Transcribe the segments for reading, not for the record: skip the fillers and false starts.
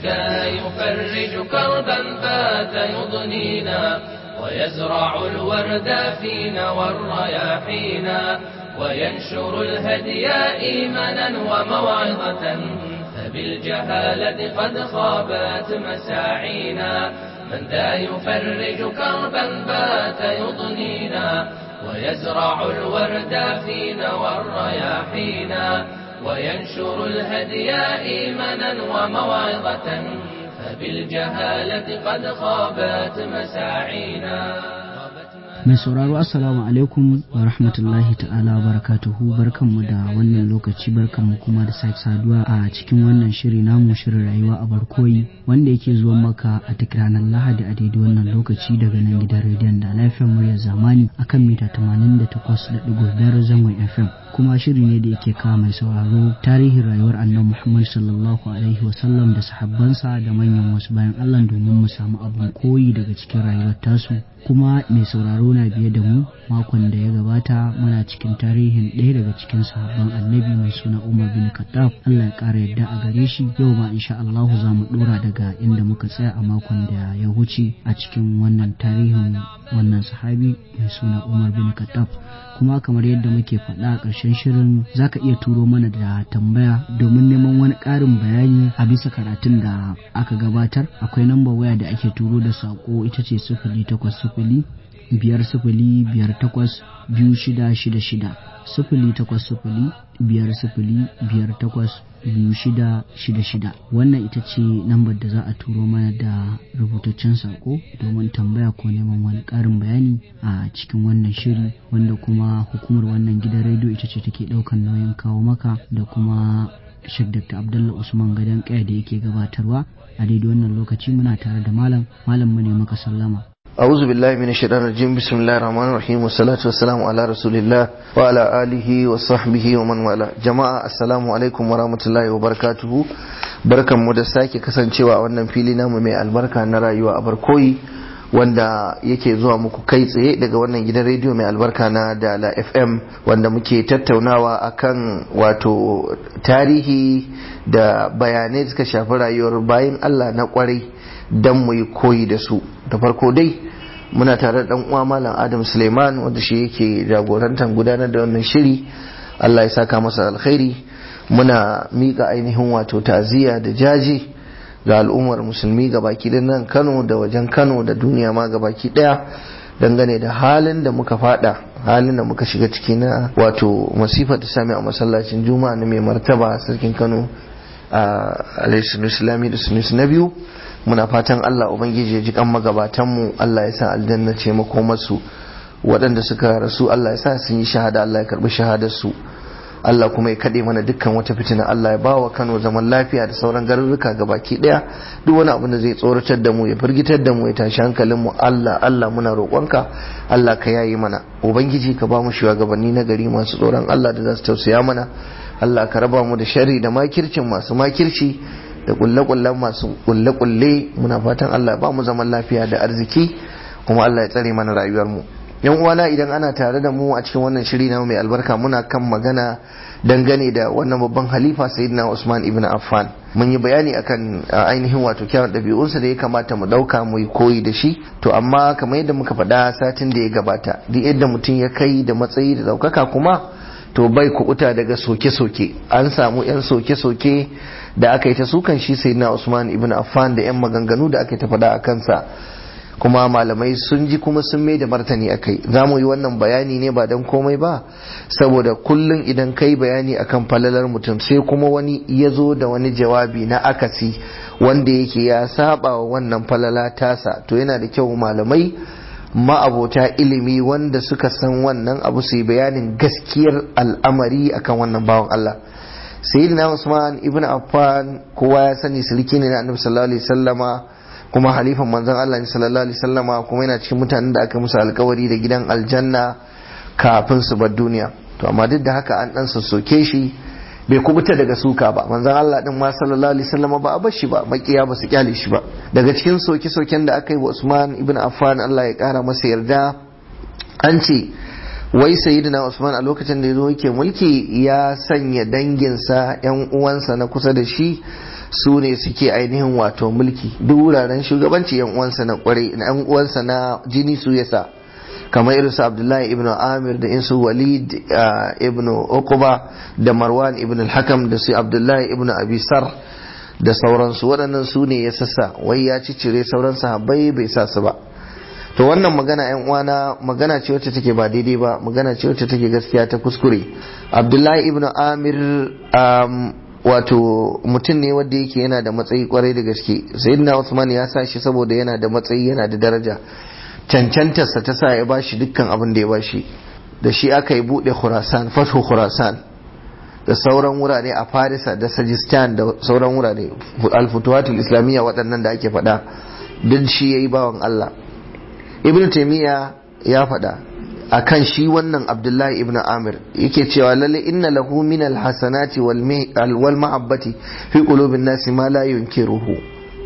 ذا يفرج كربا بات يضنينا ويزرع الورد فينا والرياحينا وينشر الهدي إيمانا وموعظة فبالجهالة قد خابت مساعينا من ذا يفرج كربا بات يضنينا ويزرع الورد فينا والرياحينا وينشر الهدي إيمانا وموعظة فبالجهالة قد خابت مساعينا. Mai sauraro assalamu alaikum wa rahmatullahi ta'ala wa barakatuhu, barkanmu da wannan lokaci, barkanmu kuma da sake saduwa a cikin wannan shiri namu, shirin rayuwa a barkoyi, wanda yake zuwa maka a duk ranar Lahadi a daidai wannan lokaci daga nan gidan rediyon da lafiyar muryar zamani akan mita 88.5 zangon FM. Kuma shiri ne da yake kawo mai sauraro tarihin rayuwar annabi Muhammad sallallahu alaihi wasallam da sahabbansa da manyan wasu bayan Allah domin mu samu abin koyi daga cikin rayuwar tasu. Kuma mai sauraro na biye da mu, makon da ya gabata muna cikin tarihin ɗaya daga cikin sahabban annabi mai suna Umar bin Khattab, Allah ya ƙara yadda a gare shi. Yau ma insha Allah za mu ɗora daga inda muka tsaya a makon da ya wuce a cikin wannan tarihin wannan sahabi mai suna Umar bin Khattab. Kuma kamar yadda muke faɗa a ƙarshen shirin, za ka iya turo mana da tambaya domin neman wani ƙarin bayani a bisa karatun da aka gabatar. Akwai lambar waya da ake turo da saƙo, ita ce 0805058266 0805058266. Wannan ita ce lambar da za a turo mana da rubutaccen sako domin tambaya ko neman wani ƙarin bayani a cikin wannan shiri, wanda kuma hukumar wannan gidan rediyo ita ce take ɗaukan nauyin kawo maka, da kuma Sheikh Dr. Abdullah Usman Gadan Kaya da yake gabatarwa. A daidai wannan lokaci muna tare da malam mu ne maka sallama. أعوذ بالله من الشيطان الرجيم. بسم الله الرحمن الرحيم والصلاة والسلام على رسول الله وعلى آله وصحبه ومن والاه. جماعة السلام عليكم ورحمة الله وبركاته. بركة مدساكي kasancewa wannan fili namu mai albarka na rayuwa a barkoyi, wanda yake zuwa muku kai tsaye daga wannan gidan rediyo mai albarka na Dala FM, wanda muke tattaunawa akan wato tarihi da bayanai suka shafi rayuwar bayin Allah na kwarai dan mu yi koyi da su. Da farko dai muna tare da dan uwa Malam Adam Suleiman, wanda shi yake jagorantar gudanar da wannan shiri. Allah ya saka masa alkhairi. Muna mika ainihin wato ta'aziyya da jaji ga al'ummar musulmi gabaki da nan Kano da wajen Kano da duniya ma gabaki daya, dangane da halin da muka fada, halin da muka shiga ciki na wato masifar ta sami a masallacin Juma'a na mai martaba sarkin Kano alaihi islami da sunusi na biyu. Muna fatan Allah ubangiji ya ji kan magabatan mu, Allah ya sa aljanna ce makomarsu. Waɗanda suka rasu Allah ya sa sun yi shahada, Allah ya karbi shahadar su. Allah kuma ya kade mana dukkan wata fitina. Allah ya bawa Kano zaman lafiya da sauran garuruka gabaki daya. Duk wani abu da zai tsoratar da mu, ya firgitar da mu, ya tashi hankalin mu, Allah muna roƙonka, Allah ka yayi mana. Ubangiji ka ba mu shugabanni na gari masu tsoron Allah da za su tausaya mana. Allah ka raba mu da sharri da makircin masu makirci da kulle-kullen masu kulle-kulle. Muna fatan Allah ba mu zaman lafiya da arziki, kuma Allah ya tsare mana rayuwar mu. Yan uwana, idan ana tare da mu a cikin wannan shiri na mai albarka, muna kan magana dangane da wannan babban halifa Sayyidina Usman ibn Affan. Mun yi bayani akan ainihin wato kyawun ɗabi'unsa da ya kamata mu ɗauka mu yi koyi da shi. To amma kamar yadda muka faɗa satin da ya gabata, duk yadda mutum ya kai da matsayi da ɗaukaka kuma to bai kubuta daga soke-soke. An samu 'yan soke-soke da aka yi ta sukan shi Sayyidina Usman ibn Affan da 'yan maganganu da aka yi ta faɗa a kansa, kuma malamai sun ji kuma sun mai da martani akai. Za mu yi wannan bayani ne ba don komai ba, saboda kullum idan kai bayani akan falalar mutum sai kuma wani ya zo da wani jawabi na akasi wanda yake ya saba wa wannan falala tasa, to yana da kyau malamai ma'abota ilimi wanda suka san wannan abu su yi bayanin gaskiyar al'amari akan wannan bawan Allah. Sayyidina Usman ibn Affan kowa ya sani sulki ne na Annabi sallallahu alaihi wasallama, kuma halifan manzon Allah ne sallallahu alaihi wasallama, kuma yana cikin mutanen da aka musu alkawari da gidan aljanna kafin su bar duniya. To amma duk da haka an dan sassoke shi, bai kubuta daga suka ba. Manzon Allah din ma sallallahu alaihi wasallama ba a bar shi ba, makiya ba su kyale shi ba. Daga cikin soke-soken da aka yi wa Usman ibn Affan, Allah ya kara masa yarda, an ce wai sayyidina Usman a lokacin da yazo yake mulki ya sanya danginsa, yan uwansa na kusa da shi su ne suke ainihin wato mulki duk wuraren shugabanci yan uwansa na kwarai yan uwansa na jini su yasa kamar irin su Abdullahi ibn Amir da insu Walid ibn Uqba da Marwan ibn al-Hakam da su Abdullahi ibn Abi Sar da sauransu waɗannan su ne ya sassa wai ya cire sauran sahabbai bai sa su ba. To wannan magana yan uwana magana ce wacce take ba daidai ba, magana ce wacce take gaskiya ta kuskure. Abdullahi ibn Amir wato mutum ne wanda yake yana da matsayi kwarai da gaske. Sayyidina Usman ya sa shi saboda yana da matsayi, yana da daraja, cancantarsa ta sa ya bashi dukkan abin da ya bashi. Da shi aka yi buɗe Khurasan, Fathu Khurasan da sauran wurare a Farisa da Sajistan da sauran wurare, al-Futuhatul Islamiyya waɗannan da ake faɗa duk shi yayi bawan Allah. Ibn Taymiyyah ya faɗa akan shi wannan Abdullahi ibn Amir yake cewa lalle inna lahu min al-hasanati wal mahabbati fi qulubin nasi ma la yunkiruhu.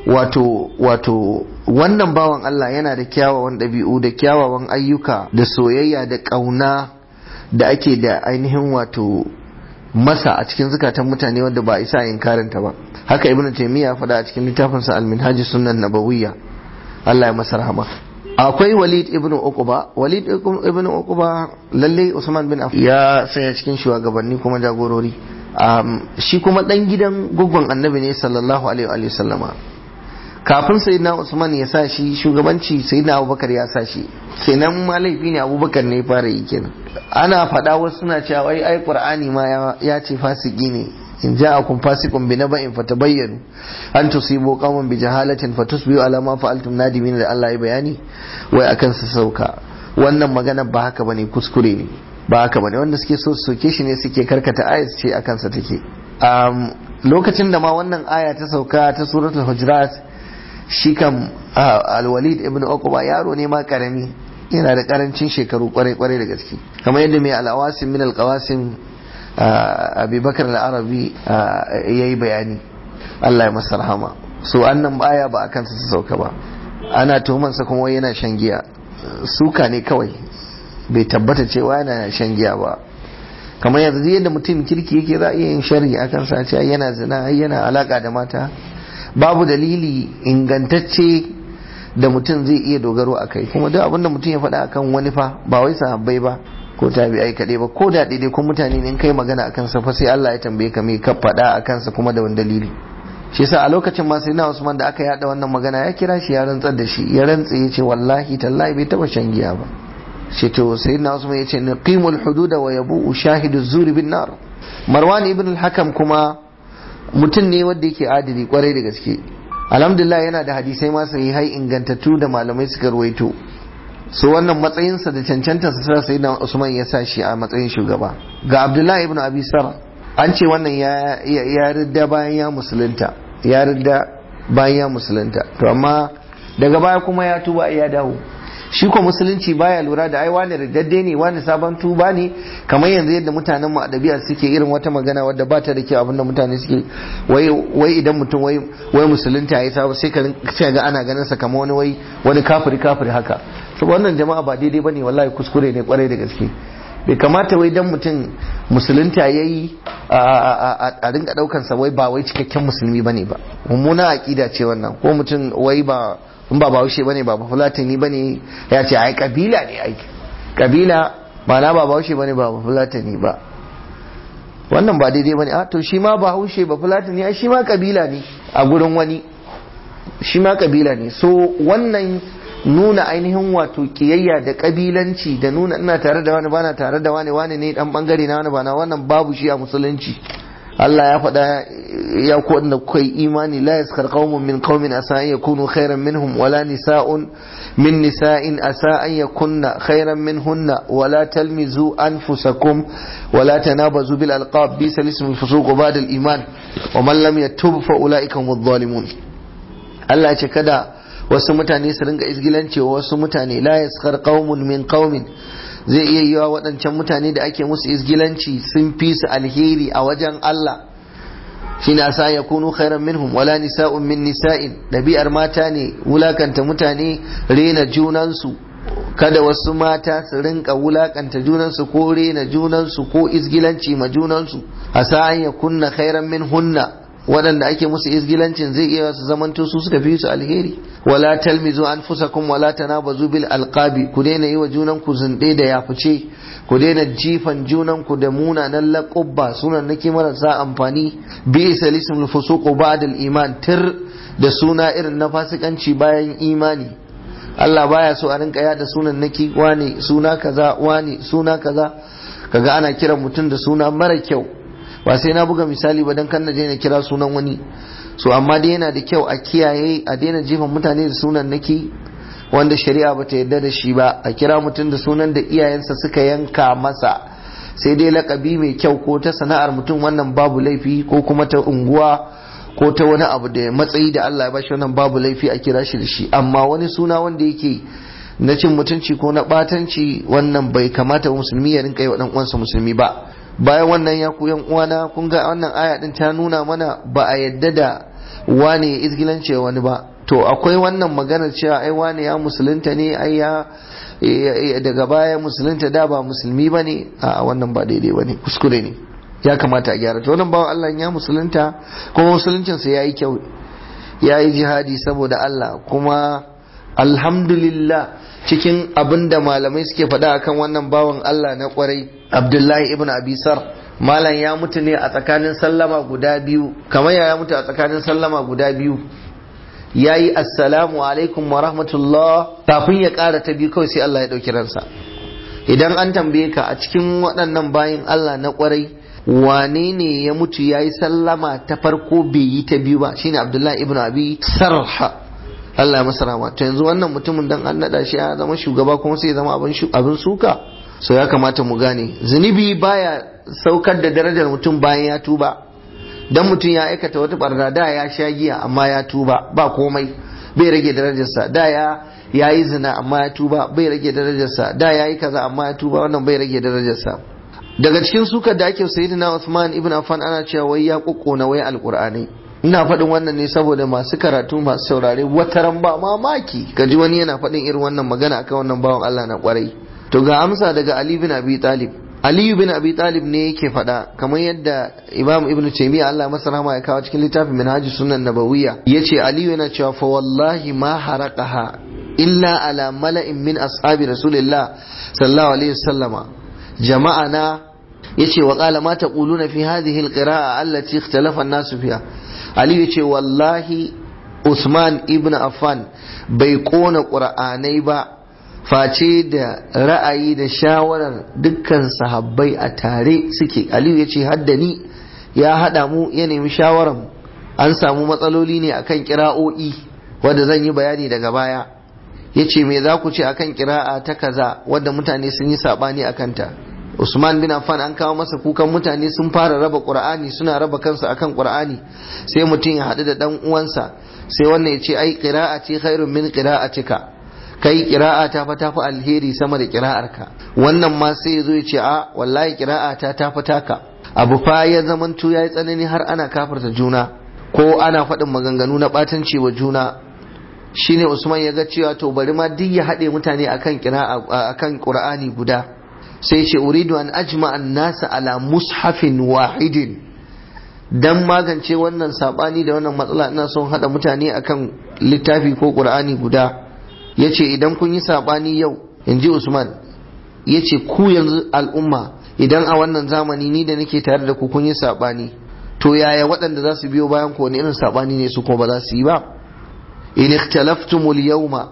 Wato wannan bawan Allah yana da kyawawan ɗabi'u da kyawawan ayyuka da soyayya da ƙauna da ake da ainihin wato masa a cikin zukatan mutane wanda ba isa inkarinta ba. Haka Ibn Taymiyyah faɗa a cikin littafinsa Al-Minhaj Sunnah Nabawiyya, Allah ya masa rahama. Akwai Walid ibn Uqba. Walid ibn Uqba lalle Usman bin Affan ya saya cikin shugabanni kuma jagorori. Shi kuma dan gidan guggun Annabi ne sallallahu alaihi wa sallama. Kafin sayyidina Usman ya sa shi shugabanci, sayyidina Abubakar ya sa shi. Sai nan ma laifi ne Abubakar ne fara yi kenan. Ana faɗa wasu suna cewa ai Qur'ani ma ya ce fasiki ne. in ja'akum fasiqun binaba'in fatabayyanu an tusibu qauman bijahalatin fatusbihu ala ma fa'altum nadimin da Allah ya bayani wai akan su sauka. Wannan magana ba haka bane, kuskure ne, ba haka bane. Wanda suke so su soke shi ne suke karkata ayat ce akan sa take. Lokacin da ma wannan aya ta sauka ta suratul hujurat, shi kam al-Walid ibn Uqba yaro ne ma karami, yana da karancin shekaru kwarai da gaske, kamar yadda mai al-Awasim min al-Qawasim Abi Bakar al-Arabi yayi bayani, Allah ya masa rahama. So annan aya ba akan sa sauka ba, ana tuhuman sa kuma yana shan giya, suka ne kawai, bai tabbata cewa yana shan giya ba. Kamar yanzu yadda mutum kirki yake za a iya yin sharri akan sa, ce yana zina, yana alaka da mata, babu dalili ingantacce da mutum zai iya dogaro a kai. Kuma duk abinda mutum ya faɗa akan wani fa ba wai sahabbai ba ko tabi'ai kaɗai ba, ko da daidai kun mutane ne kai magana akan sa fa sai Allah ya tambaye ka me ka faɗa akan sa kuma da wani dalili. Shi yasa a lokacin ma sai na Usman da aka yada wannan magana ya kira shi ya rantsar da shi, ya rantse ya ce wallahi tallahi bai taba shan giya ba. Shi to sai na Usman ya ce naqimul hududa wa yabu shahidu zuri bin nar. Marwan ibn al-Hakam kuma mutum ne wanda yake adili kwarai da gaske, alhamdulillah yana da hadisai ma sahihai ingantattu da malamai suka ruwaito. So wannan matsayinsa da cancantarsa sai na Usman ya sa shi a matsayin shugaba. Ga Abdullahi ibn Abi Sar, an ce wannan ya ridda bayan ya musulunta, ya ridda bayan ya musulunta, to amma daga baya kuma ya tuba ya dawo. Shi ko musulunci baya lura da ai wani riddadde ne, wani sabon tuba ne, kamar yanzu yadda mutanen mu a ɗabi'a suke irin wata magana wadda ba ta da kyau, abinda mutane suke wai idan mutum wai musulunta ya yi sabo sai ka ga ana ganin sa kamar wani kafiri haka. To wannan jama'a ba daidai bane, wallahi kuskure ne kwarai da gaske. Bai kamata wai dan mutum musulunta yayi a rinka daukan sa wai ba wai cikakken musulmi bane ba. Mummuna aqida ce wannan. Ko mutum wai ba in ba Bahaushe bane, ba Fulatani bane, ya ce ai kabila ne, ai kabila ba na ba Bahaushe bane, ba Fulatani ba. Wannan ba daidai bane. To shi ma Bahaushe ba Fulatani ai shi ma kabila ne a gurin wani, shi ma kabila ne. So wannan nuna ainihin wato kiyayya da kabilanci da nuna ina tare da wani bana tare da wani ne dan bangare na wani bana, wannan babu shi a musulunci. Allah ya faɗa ya ku wanda kai imani la yaskar qaumun min qaumin asa an yakunu khairan minhum wala nisa'un min nisa'in asa an yakunna khairan minhunna wala talmizu anfusakum wala tanabazu bil alqab bisa ismul fusuq ba'da al iman wa man lam yatub fa ulaika humudh zalimun. Allah ya ce kada wasu mutane su ringa izgilanci wa wasu mutane, la yaskar qaumun min qaumin, zai iya yiwa waɗancan mutane da ake musu izgilanci sun fi su alheri a wajen Allah, shine asa ya kunu khairan minhum wala nisa'un min nisa'in. Ɗabi'ar mata ne wulakanta mutane, rena junansu, kada wasu mata su rinka wulakanta junansu ko rena junansu ko izgilanci ma junansu. Asa an ya kunna khairan minhunna, waɗanda ake musu izgilancin zai iya su zamanto su suka fi su alheri. Wala talmizu anfusakum wala tanabazu bil alqabi, ku daina yi wa junan ku zunde da yafice, ku daina jifan junan ku da munanan laqabba sunan nake marasa amfani. Bi isalismul fusuq ba'da al iman, tir da suna irin na fasikanci bayan imani. Allah baya so a rinka yada sunan naki, wani suna kaza, wani suna kaza, kaga ana kiran mutum da suna mara kyau. Ba sai na buga misali ba dan kan na je na kira sunan wani. So amma dai yana da kyau a kiyaye, a daina jefa mutane da sunan naki wanda shari'a bata yarda da shi ba. A kira mutum da sunan da iyayensa suka yanka masa, sai dai lakabi mai kyau ko ta sana'ar mutum, wannan babu laifi, ko kuma ta unguwa ko ta wani abu da matsayi da Allah ya bashi, wannan babu laifi a kira shi da shi. Amma wani suna wanda yake na cin mutunci ko na batanci, wannan bai kamata musulmi ya rinka yi wa dan uwansa musulmi ba. Bayan wannan ya ku yan uwana, kun ga wannan aya din ta nuna mana ba a yadda da wane izgilance wani ba. To akwai wannan maganar cewa ai wane ya musulunta ne, ai ya daga baya musulunta da ba musulmi bane, a wannan ba daidai bane, kuskure ne, ya kamata a gyara. To wannan bawan Allah ya musulunta kuma musuluncinsa yayi kyau, yayi jihadi saboda Allah, kuma alhamdulillah cikin abinda malamai suke faɗa akan wannan bawan Allah na kwarai Abdullahi ibn Abi Sar, malam ya mutu ne a tsakanin sallama guda biyu. Kamar ya mutu a tsakanin sallama guda biyu, yayi assalamu alaikum wa rahmatullah, kafin ya ƙara ta biyu kawai sai Allah ya ɗauki ransa. Idan an tambaye ka a cikin waɗannan bayin Allah na kwarai wane ne ya mutu yayi sallama ta farko bai yi ta biyu ba, shine Abdullahi ibn Abi Sarha, Allah ya masa rahama. To yanzu wannan mutumin dan an nada shi ya zama shugaba kuma sai ya zama abin suka. So ya kamata mu gane zunubi baya saukar da darajar mutum bayan ya tuba. Dan mutum ya aikata wata barna, da ya sha giya amma ya tuba, ba komai, bai rage darajarsa. Da ya yi zina amma ya tuba, bai rage darajarsa. Da ya yi kaza amma ya tuba, wannan bai rage darajarsa. Daga cikin sukar da ake sayyidina Uthman ibn Affan ana cewa wai ya kokkona wai alqur'ani. Ina faɗin wannan ne saboda masu karatu masu saurare wataran ba mamaki kaji wani yana faɗin irin wannan magana akan wannan bawan Allah na kwarai. To ga amsa daga Ali bin Abi Talib. Ali bin Abi Talib ne yake faɗa, kamar yadda Imam Ibn Taymiyyah Allah masa rahama ya kawo cikin littafin Minhajus Sunan Nabawiyya, yace Ali yana cewa fa wallahi ma haraqaha illa ala mala'in min ashabi Rasulillah sallallahu alaihi wasallama jama'ana. yace wa qala ma taquluna fi hadhihi alqira'a allati ikhtalafa an-nasu fiha. Ali yace wallahi Usman ibn Affan bai kona qur'anai ba face da ra'ayi da shawarar dukkan sahabbai a tare suke. Ali yace haddani ya hada mu, ya nemi shawaran, an samu matsaloli ne akan qira'o'i wanda zan yi bayani daga baya. yace me za ku ce akan qira'a ta kaza wanda mutane sun yi sabani akan ta. Usman bin Affan an kawo masa kukan mutane sun fara raba Qur'ani, suna raba kansu akan Qur'ani, sai mutum ya haɗu da dan uwansa, sai wannan ya ce ai qira'ati khairun min qira'atika, kai qira'a ta fa tafi alheri sama da qira'arka. Wannan ma sai ya zo ya ce a wallahi qira'a ta tafi taka. Abu fa ya zamanto yayi tsanani har ana kafarta juna ko ana faɗin maganganu na batanci wa juna. Shine Usman ya ga cewa to bari ma duk ya haɗe mutane akan qira'a akan Qur'ani guda. Sai ce uridu an ajma an-nasa ala mushafin wahidin, dan magance wannan sabani da wannan matsala ina son hada mutane akan littafi ko Qur'ani guda. Yace idan kun yi sabani yau, inji Usman, yace ku yanzu al'umma idan a wannan zamani ni da nake tare da ku kun yi sabani, to yaya waɗanda za su biyo bayan ku wani irin sabani ne su ko ba za su yi ba? In ikhtalaftumul yawma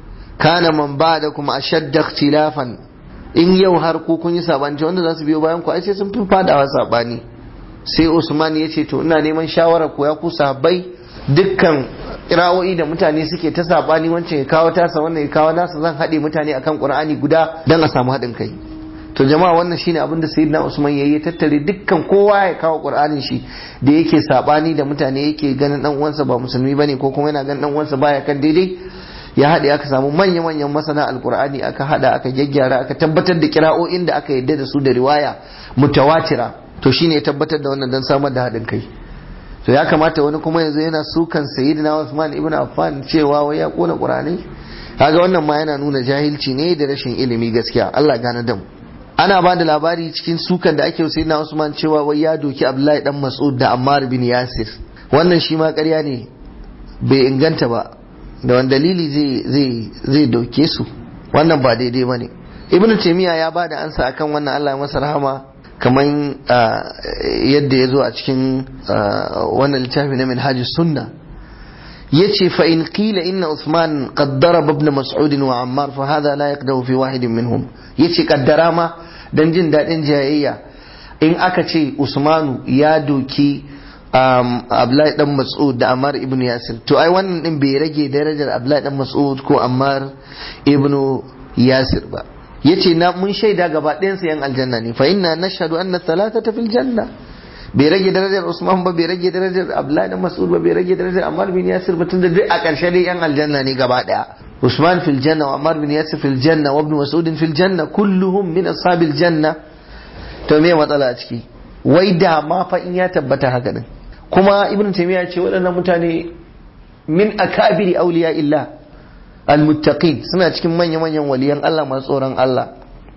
kana man ba'dakum ashadda ikhtilafan. In yau har ku kun yi sabani, wanda za su biyo bayan ku ai sai sun fi fadawa sabani. Sai Usman ya ce to ina neman shawarar ku ya ku sahabbai, dukkan kira'o'i da mutane suke ta sabani, wancan ya kawo tasa wannan ya kawo nasa, zan haɗe mutane akan Qur'ani guda dan a samu haɗin kai. To jama'a wannan shine abin da Sayyidina Usman yayi, tattare dukkan kowa ya kawo Qur'anin shi da yake sabani da mutane, yake ganin dan uwansa ba musulmi bane ko kuma yana ganin dan uwansa baya kan daidai. Ya haɗe aka samu manya-manyan masana alkur'ani, aka haɗa aka gyaggyara, aka tabbatar da kira'o'in da aka yadda da su da riwaya mutawatira. To shine ya tabbatar da wannan dan samar da haɗin kai. To ya kamata wani kuma yanzu yana sukan Sayyidina Usman ibn Affan cewa wai ya kona Qur'ani. Kaga wannan ma yana nuna jahilci ne da rashin ilimi gaskiya. Allah gane da mu. Ana ba da labari cikin sukan da ake Sayyidina Usman cewa wai ya doki Abdullahi dan Mas'ud da Ammar bin Yasir. wannan shi ma ƙarya ne, bai inganta ba, da wani dalili zai dauke su, wannan ba daidai ba ne. Ibn Taymiyyah ya ba da ansa akan wannan, Allah masa rahama, kamar yadda ya zo a cikin wannan littafi na Minhajus Sunna. yace fa in qila inna Uthman qad daraba ibn Mas'ud wa Ammar fa hadha la yaqdahu fi wahidin minhum. Yace kaddara ma dan jin dadin jayayya, in aka ce Usmanu ya doki Abdullahi dan Mas'ud da Ammar ibn Yasir, to ai wannan din bai rage darajar Abdullahi dan Mas'ud ko Ammar ibn Yasir ba. Yace na mun shaida gaba ɗayan su yan aljanna ne, fa inna nashhadu anna thalathata fil janna. Bai rage darajar Usman ba, bai rage darajar Abdullahi dan Mas'ud ba, bai rage darajar Ammar bin Yasir ba, tunda duk a ƙarshe dai yan aljanna ne gaba ɗaya. Usman fil janna wa Ammar bin Yasir fil janna wa ibn Mas'ud fil janna, kulluhum min ashabil janna. To me matsala a ciki? Wai da ma fa in ya tabbata haka din. Kuma Ibn Taymiyyah ce waɗannan mutane min akabiri awliya illah almuttaqin, suna cikin manya-manyan waliyan Allah masu tsoron Allah.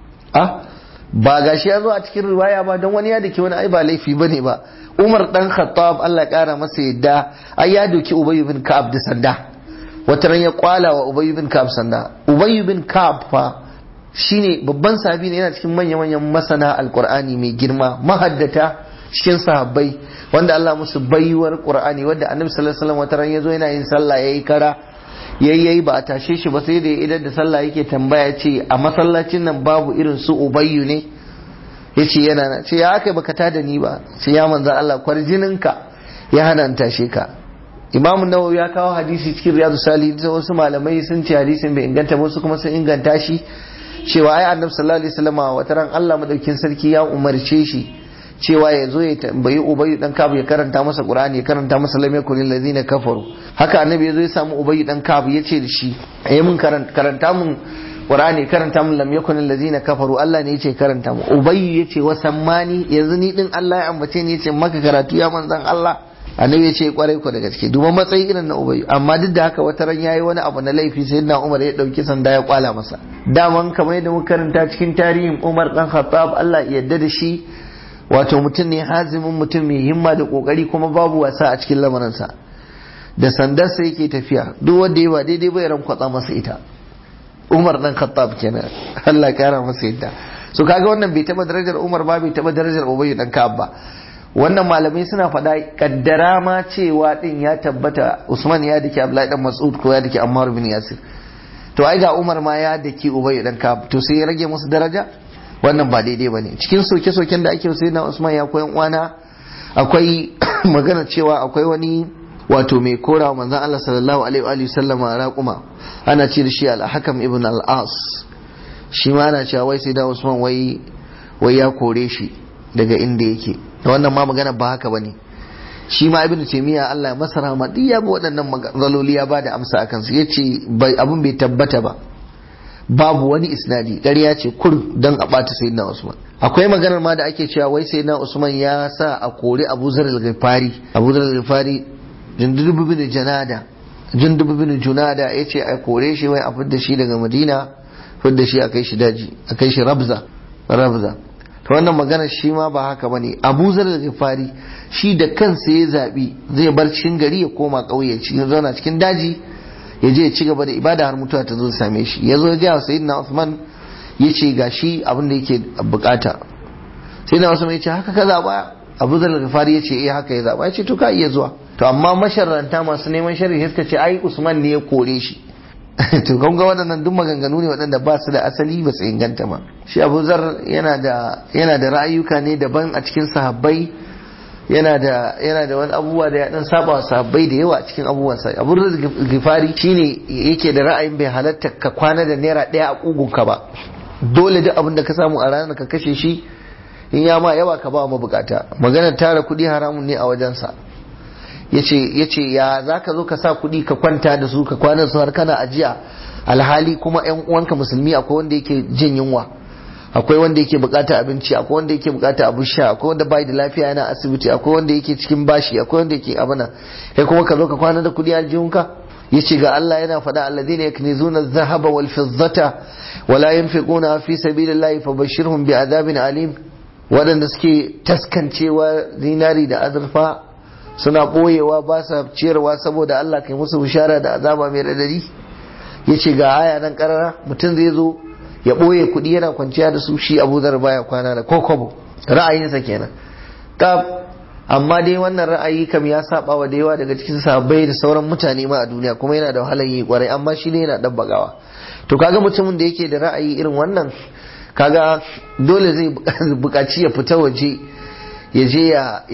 Ba gashi ya zo a cikin riwaya ba, don wani ya dake wani ai ba laifi bane ba. Umar dan Khattab Allah kara masa yadda, ai ya doki Ubay bin Ka'ab da sanda, wata ran ya kwala wa Ubay bin Ka'ab sanda. Ubay bin Ka'ab fa shine babban sahabi ne, yana cikin manya-manyan masana alqur'ani mai girma, mahaddata cikin sahabbai wanda Allah musu baiwar Qur'ani, wanda Annabi sallallahu alaihi wasallam wata ran yazo yana yin sallah yayi kara yayi ba a tashe shi ba, sai da idan da sallah yake tambaya ce a masallacin nan babu irin su Ubayyu ne? Yace yana na. Ce ya kai baka tada ni ba? Ce ya manzon Allah kwarjininka ya hana in tashe ka. Imam Nawawi ya kawo hadisi cikin Riyadus Salihin, sai wasu malamai sun ce hadisin bai inganta ba, wasu kuma sun inganta shi, cewa ai Annabi sallallahu alaihi wasallam wata ran Allah madaukin sarki ya umarce shi cewa ya zo ya tambayi Ubayyu dan Ka'ab ya karanta masa Qur'ani, ya karanta masa lam yakunil ladina kafaru. Haka Annabi ya zo ya samu Ubayyu dan Ka'ab ya ce da shi ayi mun karanta mun Qur'ani, karanta mun lam yakunil ladina kafaru. Allah ne yace karanta mu. Ubayyu yace wa sammani, yanzu ni din Allah ya ambace ni yace maka karatu ya manzon Allah. Annabi yace kwarai ko da gaske, duba matsayi irin na Ubayyu. Amma duk da haka wata ran yayi wani abu na laifi, sai na Umar ya dauki sanda ya kwala masa. Daman kamar yadda muka karanta cikin tarihin Umar dan Khattab, Allah ya yarda da shi, wato mutum ne hazimin mutum mai himma da kokari, kuma babu wasa a cikin lamarinsa. Da sandarsa yake tafiya, duk wanda ya ba daidai bai rankwatsa masa ita. Umar dan Khattab kenan, Allah ya kara masa yadda. So kaga wannan bai taba darajar Umar ba, bai taba darajar Ubay dan Ka'ab ba. Wannan malamai suna faɗa kaddara ma cewa din ya tabbata Usman ya dake Abdullahi dan Mas'ud ko ya dake Ammar bin Yasir, to ai ga Umar ma ya dake Ubay dan Ka'ab, to sai ya rage musu daraja? Wannan ba daidai ba ne. Cikin soke-soken da ake sai na Usman ya koyan uwana, akwai magana cewa akwai wani wato mai kora wa manzon Allah sallallahu alaihi wa sallama raquma, ana ce da shi al-Hakam ibn al-As. Shi ma ana cewa wai sai da Usman wai ya kore shi daga inda yake. Wannan ma magana ba haka bane. Shi ma Ibn Taymiyyah Allah ya masa rahama, duk ya bi waɗannan magaloli ya bada amsa akan su, yace abun bai tabbata ba, babu wani isnadi, ƙarya ce kur don a ɓata sayyidina Usman. Akwai maganar ma da ake cewa wai sayyidina Usman ya sa a kori Abu Zar al-Ghifari. Abu Zar al-Ghifari Jundub bin Junada yace a kore shi, wai a fidda shi daga Madina, fidda shi a kai shi daji, a kai shi Rabza. To wannan maganar shi ma ba haka bane. Abu Zar al-Ghifari shi da kansa ya zabi zai bar cikin gari ya koma ƙauye, cikin zauna cikin daji, ya je ya ci gaba da ibada har mutuwa ta zo ta same shi. Ya zo ya gaya wa sayyidina Usman, ya ce ga shi abin da yake bukata. Sayyidina Usman ya ce haka ka zaba? Abu Zar al-Ghifari ya ce eh haka ya zaba. Ya ce to ka iya zuwa. To amma masharranta masu neman sharri suka ce ai Usman ne ya kore shi. To kun ga waɗannan duk maganganu ne waɗanda ba su da asali, ba su inganta ba. Shi Abu Zar yana da ra'ayuka ne daban a cikin sahabbai, yana da wani abubuwa da ya dan saba wa sahabbai da yawa a cikin abubuwan sa. Abu Ghifari shine yake da ra'ayin bai halatta ka kwana da naira ɗaya a kugunka ba, dole duk abin da ka samu a ranar ka kashe shi, in ya ma yawa ka ba mabukata. Maganar tara kuɗi haramun ne a wajensa. yace ya zaka zo ka sa kuɗi ka kwanta da su, ka kwana da su har kana ajiya, alhali kuma ƴan uwanka musulmi akwai wanda yake jin yunwa, akwai wanda yake bukata abinci, akwai wanda yake bukata abin sha, akwai wanda bai da lafiya yana asibiti, akwai wanda yake cikin bashi, akwai wanda yake abana, kai kuma ka zo ka kwana da kudi a jihunka. Yace ga Allah yana faɗa alladhina yaknizuna adh-dhahaba wal fiddata wala yunfiquna fi sabilillahi fabashshirhum bi'adabin alim. Waɗanda suke taskancewa zinari da azurfa suna ɓoyewa ba sa ciyarwa saboda Allah kai musu bishara da azaba mai radadi. Ya ce ga aya nan karara, mutum zai zo ya ɓoye kuɗi yana kwanciya da su, shi Abu Dhar baya kwana da kokobo. Ra'ayinsa kenan. Amma dai wannan ra'ayi kam ya saba wa da yawa daga cikin sahabbai da sauran mutane ma a duniya, kuma yana da wahalar yi kwarai, amma shi ne yana dabbagawa. To kaga mutumin da yake da ra'ayi irin wannan, kaga dole zai buƙaci ya fita waje ya je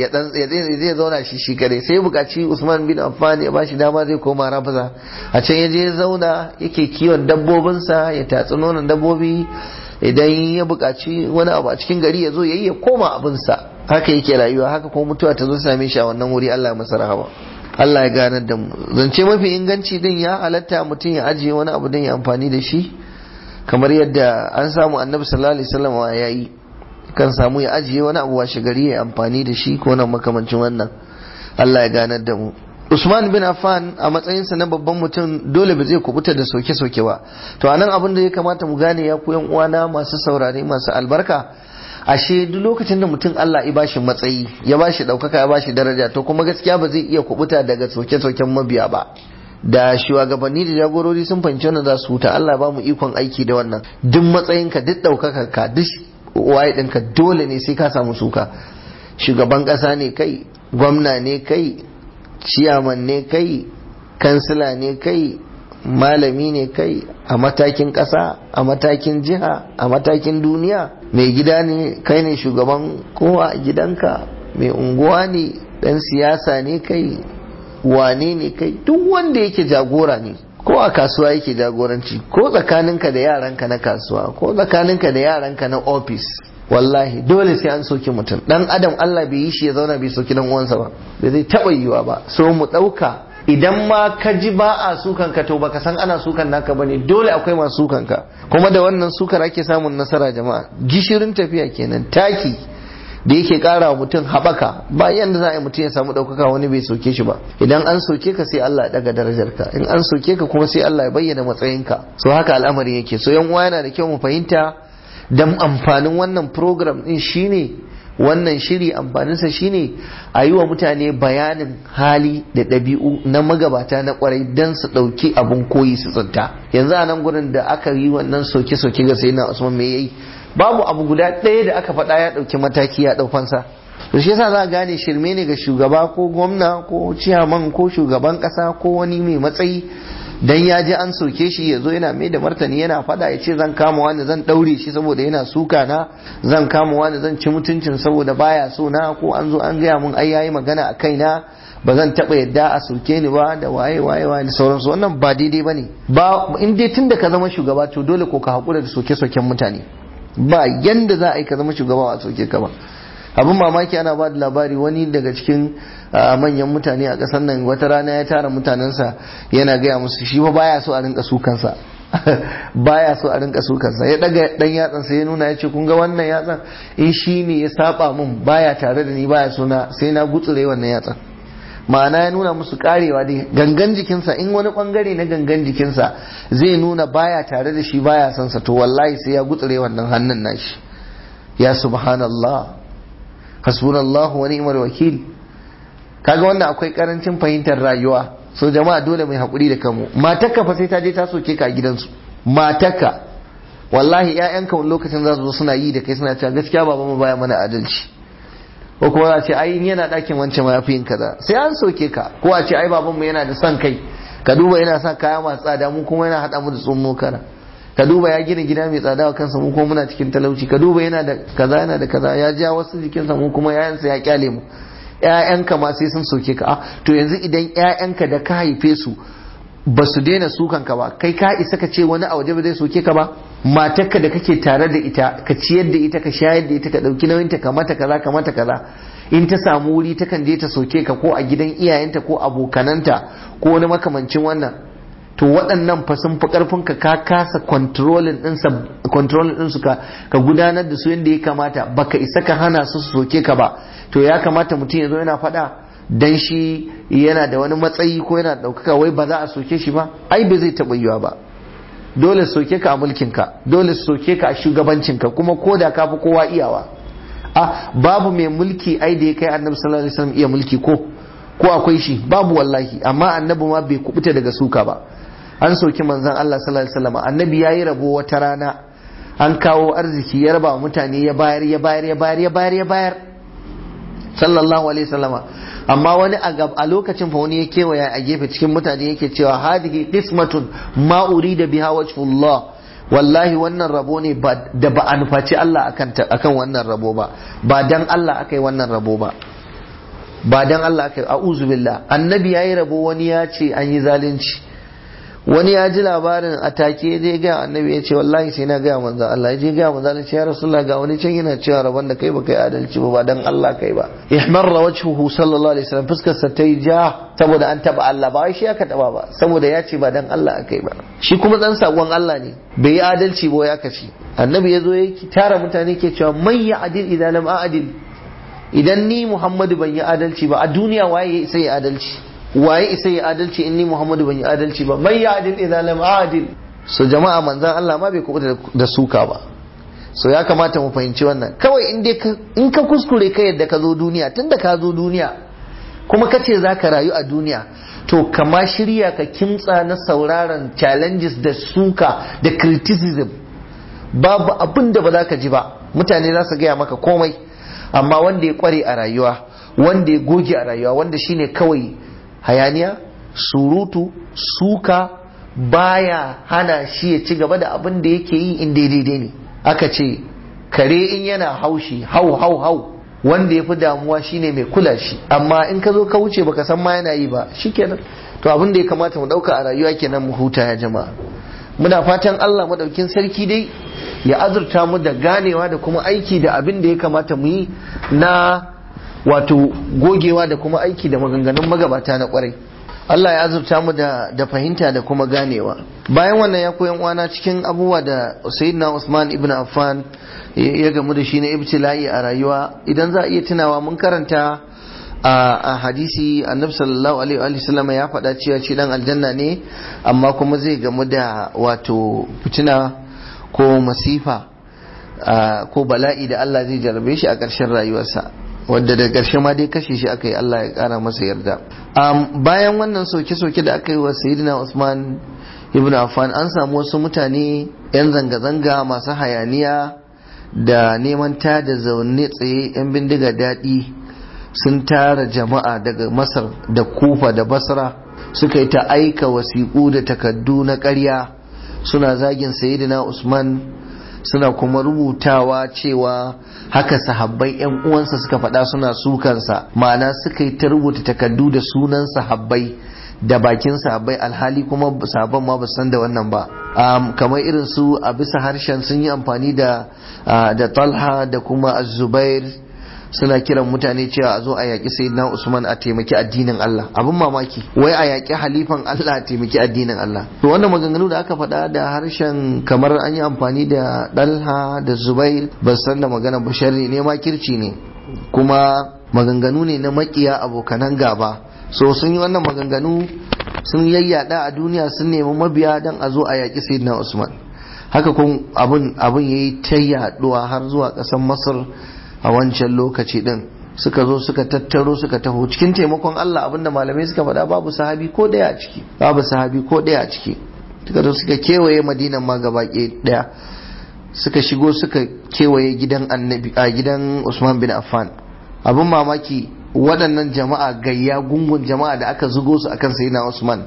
ya zauna shi kare. Sai buƙaci Usman bin Affan ya bashi dama zai koma Rabaza, a can ya je ya zauna yake kiwon dabbobinsa, ya tatsi nonon dabbobi, idan ya buƙaci wani abu a cikin gari ya zo yayi ya koma abinsa. Haka yake rayuwa, haka kuma mutuwa ta zo same shi a wannan wuri. Allah ya masa rahama, Allah ya ganar da mu. Zance mafi inganci din ya halatta mutum ya ajiye wani abu din ya amfani da shi, kamar yadda an samu Annabi sallallahu alaihi wasallam ya yi, kan samu ya ajiye wani abu washe gari ya amfani da shi ko nan makamancin wannan. Allah ya ganar da mu. Usman bin Affan a matsayinsa na babban mutum dole ba zai kubuta da soke-soke ba. To anan abin da ya kamata mu gane ya ku yan uwana masu saurare masu albarka, ashe duk lokacin da mutum Allah ya bashi matsayi, ya bashi daukaka, ya bashi daraja, to kuma gaskiya ba zai iya kubuta daga soke-soken mabiya ba. Da shugabanni da jagorori sun fahimci wannan za su huta. Allah ba mu ikon aiki da wannan. Duk matsayinka, duk daukakarka, duk waye ɗinka, dole ne sai ka samu suka. Shugaban ƙasa ne kai, gwamna ne kai, ciyaman ne kai, kansila ne kai, malami ne kai, a matakin ƙasa, a matakin jiha, a matakin duniya, mai gida ne kai, ne shugaban kowa a gidanka, mai unguwa ne, ɗan siyasa ne kai, wane ne kai, duk wanda yake jagora ne, ko a kasuwa yake jagoranci, ko tsakaninka da yaranka na kasuwa, ko tsakaninka da yaranka na ofis, wallahi dole sai an soki mutum. Dan adam Allah bai yi shi ya zauna bai soki dan uwansa ba, bai zai taɓa yiwa ba. So mu ɗauka, idan ma ka ji ba a sukan ka, to baka san ana sukan naka bane, dole akwai masu sukan ka, kuma da wannan sukar ake samun nasara jama'a. Gishirin tafiya kenan, taki da yake kara wa mutum haɓaka. Ba yanda za a yi mutum ya samu ɗaukaka wani bai soke shi ba. Idan an soke ka sai Allah ya daga darajarka, in an soke ka kuma sai Allah ya bayyana matsayinka. So haka al'amari yake. So yan uwa yana da kyau mu fahimta, dan amfanin wannan program din shine, wannan shiri amfaninsa shine a yi wa mutane bayanin hali da ɗabi'u na magabata na kwarai dan su ɗauki abun koyi su tsinta. Yanzu a nan gurin da aka yi wannan soke-soke ga sayyidina Usman, me yayi? Babu abu guda ɗaya da aka faɗa ya ɗauki mataki ya ɗau fansa. To shi yasa za a gane shirme ne ga shugaba ko gwamna ko ciyaman ko shugaban ƙasa ko wani mai matsayi, dan ya ji an soke shi ya zo yana mai da martani, yana faɗa ya ce zan kama wani, zan ɗaure shi saboda yana suka na, zan kama wani, zan ci mutuncin saboda baya so na, ko an zo an gaya mun ai yayi magana a kaina, ba zan taɓa yadda a soke ni ba, da waye da sauransu. Wannan ba daidai bane. Ba in dai tun da ka zama shugaba, to dole ko ka haƙura da soke-soken mutane. Ba yanda za a yi ka zama shugaba a soke ka ba. Abin mamaki, ana ba da labari wani daga cikin manyan mutane a ƙasar nan wata rana ya tara mutanensa yana gaya musu shi ba baya so a rinka sukansa baya so a rinka sukansa. Ya daga dan yatsan sa ya nuna, ya ce kun ga wannan yatsan, in shi ne ya saba mun, baya tare da ni, baya so na, sai na gutsure wannan yatsan. Ma'ana ya nuna musu karewa dai gangan jikinsa, in wani bangare na gangan jikinsa zai nuna baya tare da shi, baya son sa, to wallahi sai ya gutsure wannan hannun nashi. Ya subhanallah, hasbunallahu wa ni'mal wakil. Kaga wannan akwai karancin fahimtar rayuwa. So jama'a dole mai hakuri da kanmu. Matarka fa sai ta je ta soke ka a gidansu. Matarka wallahi ƴaƴanka wani lokacin za su zo suna yi da kai, suna cewa gaskiya babanmu baya mana adalci, ko kuma za ce ai yana ɗakin wancan ma yafi yin kaza, sai an soke ka. Ko a ce ai babanmu yana da son kai, ka duba yana sa kaya masu tsada, mu kuma yana haɗa mu da tsummo kara. Ka duba ya gina gida mai tsada wa kansa, mu kuma muna cikin talauci. Ka duba yana da kaza, yana da kaza, ya ja wasu jikinsa, mu kuma yayansa ya kyale mu. ƴaƴanka ma sai sun soke ka. To yanzu idan ƴaƴanka da ka haife su ba su daina sukan ka ba, kai ka isa ka ce wani a waje ba zai soke ka ba? Matarka da kake tare da ita, ka ciyar da ita, ka shayar da ita, ka dauki nauyinta, ka mata kaza, ka mata kaza, in ta samu wuri ta kan je ta soke ka, ko a gidan iyayenta ko abokananta ko wani makamancin wannan. To waɗannan fa sun fi ƙarfin ka kasa controlling ɗinsu ka gudanar da su yadda ya kamata, baka isa ka hana su soke ka ba. To ya kamata mutum ya zo yana faɗa dan shi yana da wani matsayi ko yana ɗaukaka, wai ba za a soke shi ba? Ai ba zai taɓa yiwa ba. Dole soke ka a mulkinka, dole soke ka a shugabancinka, kuma ko da ka fi kowa iyawa. Babu mai mulki ai da ya kai annabi sallallahu alaihi wasallam iya mulki, ko ko akwai shi? babu wallahi. Amma annabi ma bai kubuta daga suka ba. An soki manzon Allah sallallahu alaihi wasallam. Annabi yayi rabo wata rana, an kawo arziki ya raba mutane, ya bayar sallallahu alaihi wasallama. Amma wani a lokacin fa wani ya kewaya a gefe cikin mutane yake cewa hadihi qismatun ma urida biha wajhullah, wallahi wannan rabo ne da ba a nufaci Allah akan wannan rabo ba dan Allah akai wannan rabo ba dan Allah akai. A'udhu billah. Annabi yayi rabo, wani ya ce an yi zalunci, wani ya ji labarin a take je ga annabi ya ce wallahi sai na ga manzo Allah. Ya je ga manzo Allah ya rasulullah ga wani can yana cewa rabon da kai ba kai adalci ba dan Allah kai ba. Ihmarra wajhuhu sallallahu alaihi wasallam, fuskar sa ta yi ja saboda an taba Allah, ba wai shi aka taba ba, saboda ya ce ba dan Allah akai ba. Shi kuma dan sakon Allah ne, bai yi adalci ba ya kace. Annabi ya zo ya tara mutane ke cewa man ya adil idan lam a'dil, idan ni Muhammadu ban yi adalci ba a duniya waye sai ya adalci? Waye isa ya adalci in ni Muhammadu ban yi adalci ba? mai ya adil idan lam adil. So jama'a manzon Allah ma bai kubuta da suka ba. So ya kamata mu fahimci wannan. Kawai in ka kuskure ka yadda ka zo duniya, tunda ka zo duniya kuma ka ce za ka rayu a duniya, to kama shirya ka kimtsa na sauraron challenges da suka da criticism. Babu abin da ba za ka ji ba, mutane za su gaya maka komai, amma wanda ya kware a rayuwa, wanda ya goge a rayuwa, wanda shine kawai hayaniya, surutu, suka baya hana shi ya ci gaba da abin da yake yi in daidai ne. Aka ce kare in yana haushi hau wanda ya fi damuwa shine mai kula shi, amma in ka zo ka wuce baka san ma yana yi ba, shikenan. To abin da ya kamata mu dauka a rayuwa kenan, mu huta ya jama'a. Muna fatan Allah madaukin sarki dai ya azurta mu da ganewa da kuma aiki da abin da ya kamata mu yi na wato gogewa da kuma aiki da maganganun magabata na kwarai. Allah ya azurta mu da fahimta da kuma ganewa. Bayan wannan ya koyan uwana, cikin abubuwa da Sayyidina Usman ibn Affan ya gamu da shi na ibtila'i a rayuwa, idan za a iya tunawa mun karanta a hadisi Annabi sallallahu alaihi wa sallam ya faɗa cewa shi dan aljanna ne, amma kuma zai gamu da wato fitina ko masifa ko bala'i da Allah zai jarabe shi a ƙarshen rayuwarsa, wadda da ƙarshe ma dai kashe shi aka yi, Allah ya ƙara masa yarda. Bayan wannan soke-soke da aka yi wa Sayyidina Usman ibn Affan, an samu wasu mutane 'yan zanga-zanga masu hayaniya da neman ta da zaune tsaye, 'yan bindiga daɗi sun tara jama'a daga Masar da Kufa da Basra, suka yi ta aika wasiƙu da takaddu na ƙarya suna zagin Sayyidina Usman, suna kuma rubutawa cewa haka sahabbai yan uwansa suka faɗa, suna sukansa. Ma'ana suka yi ta rubuta takardu da sunan sahabbai da bakin sahabbai, alhali kuma sahabban ma ba san da wannan ba. Kamar irin su a bisa harshen sun yi amfani da Talha da kuma Az-Zubair, suna kiran mutane cewa a zo a yaƙi Sayyidina Usman a taimaki addinin Allah. Abin mamaki, wai a yaƙi halifan Allah a taimaki addinin Allah. To wannan maganganu da aka faɗa da harshen, kamar an yi amfani da Dalha da Zubair, ba san da magana ba, sharri ne, makirci ne, kuma maganganu ne na makiya abokanan gaba. So sun yi wannan maganganu, sun yayyada a duniya, sun nemi mabiya don a zo a yaƙi Sayyidina Usman. Haka kun abin yayi ta yaduwa har zuwa ƙasar Masar a wancan lokaci din. Suka zo suka tattaro suka taho cikin taimakon Allah, abinda malamai suka faɗa babu sahabi ko ɗaya a ciki, babu sahabi ko ɗaya a ciki. Suka zo suka kewaye Madinan ma gaba ɗaya, suka shigo suka kewaye gidan Annabi, a gidan Usman bin Affan. Abin mamaki, waɗannan jama'a, gayya gungun jama'a da aka zugo su akan Sayyidina Usman,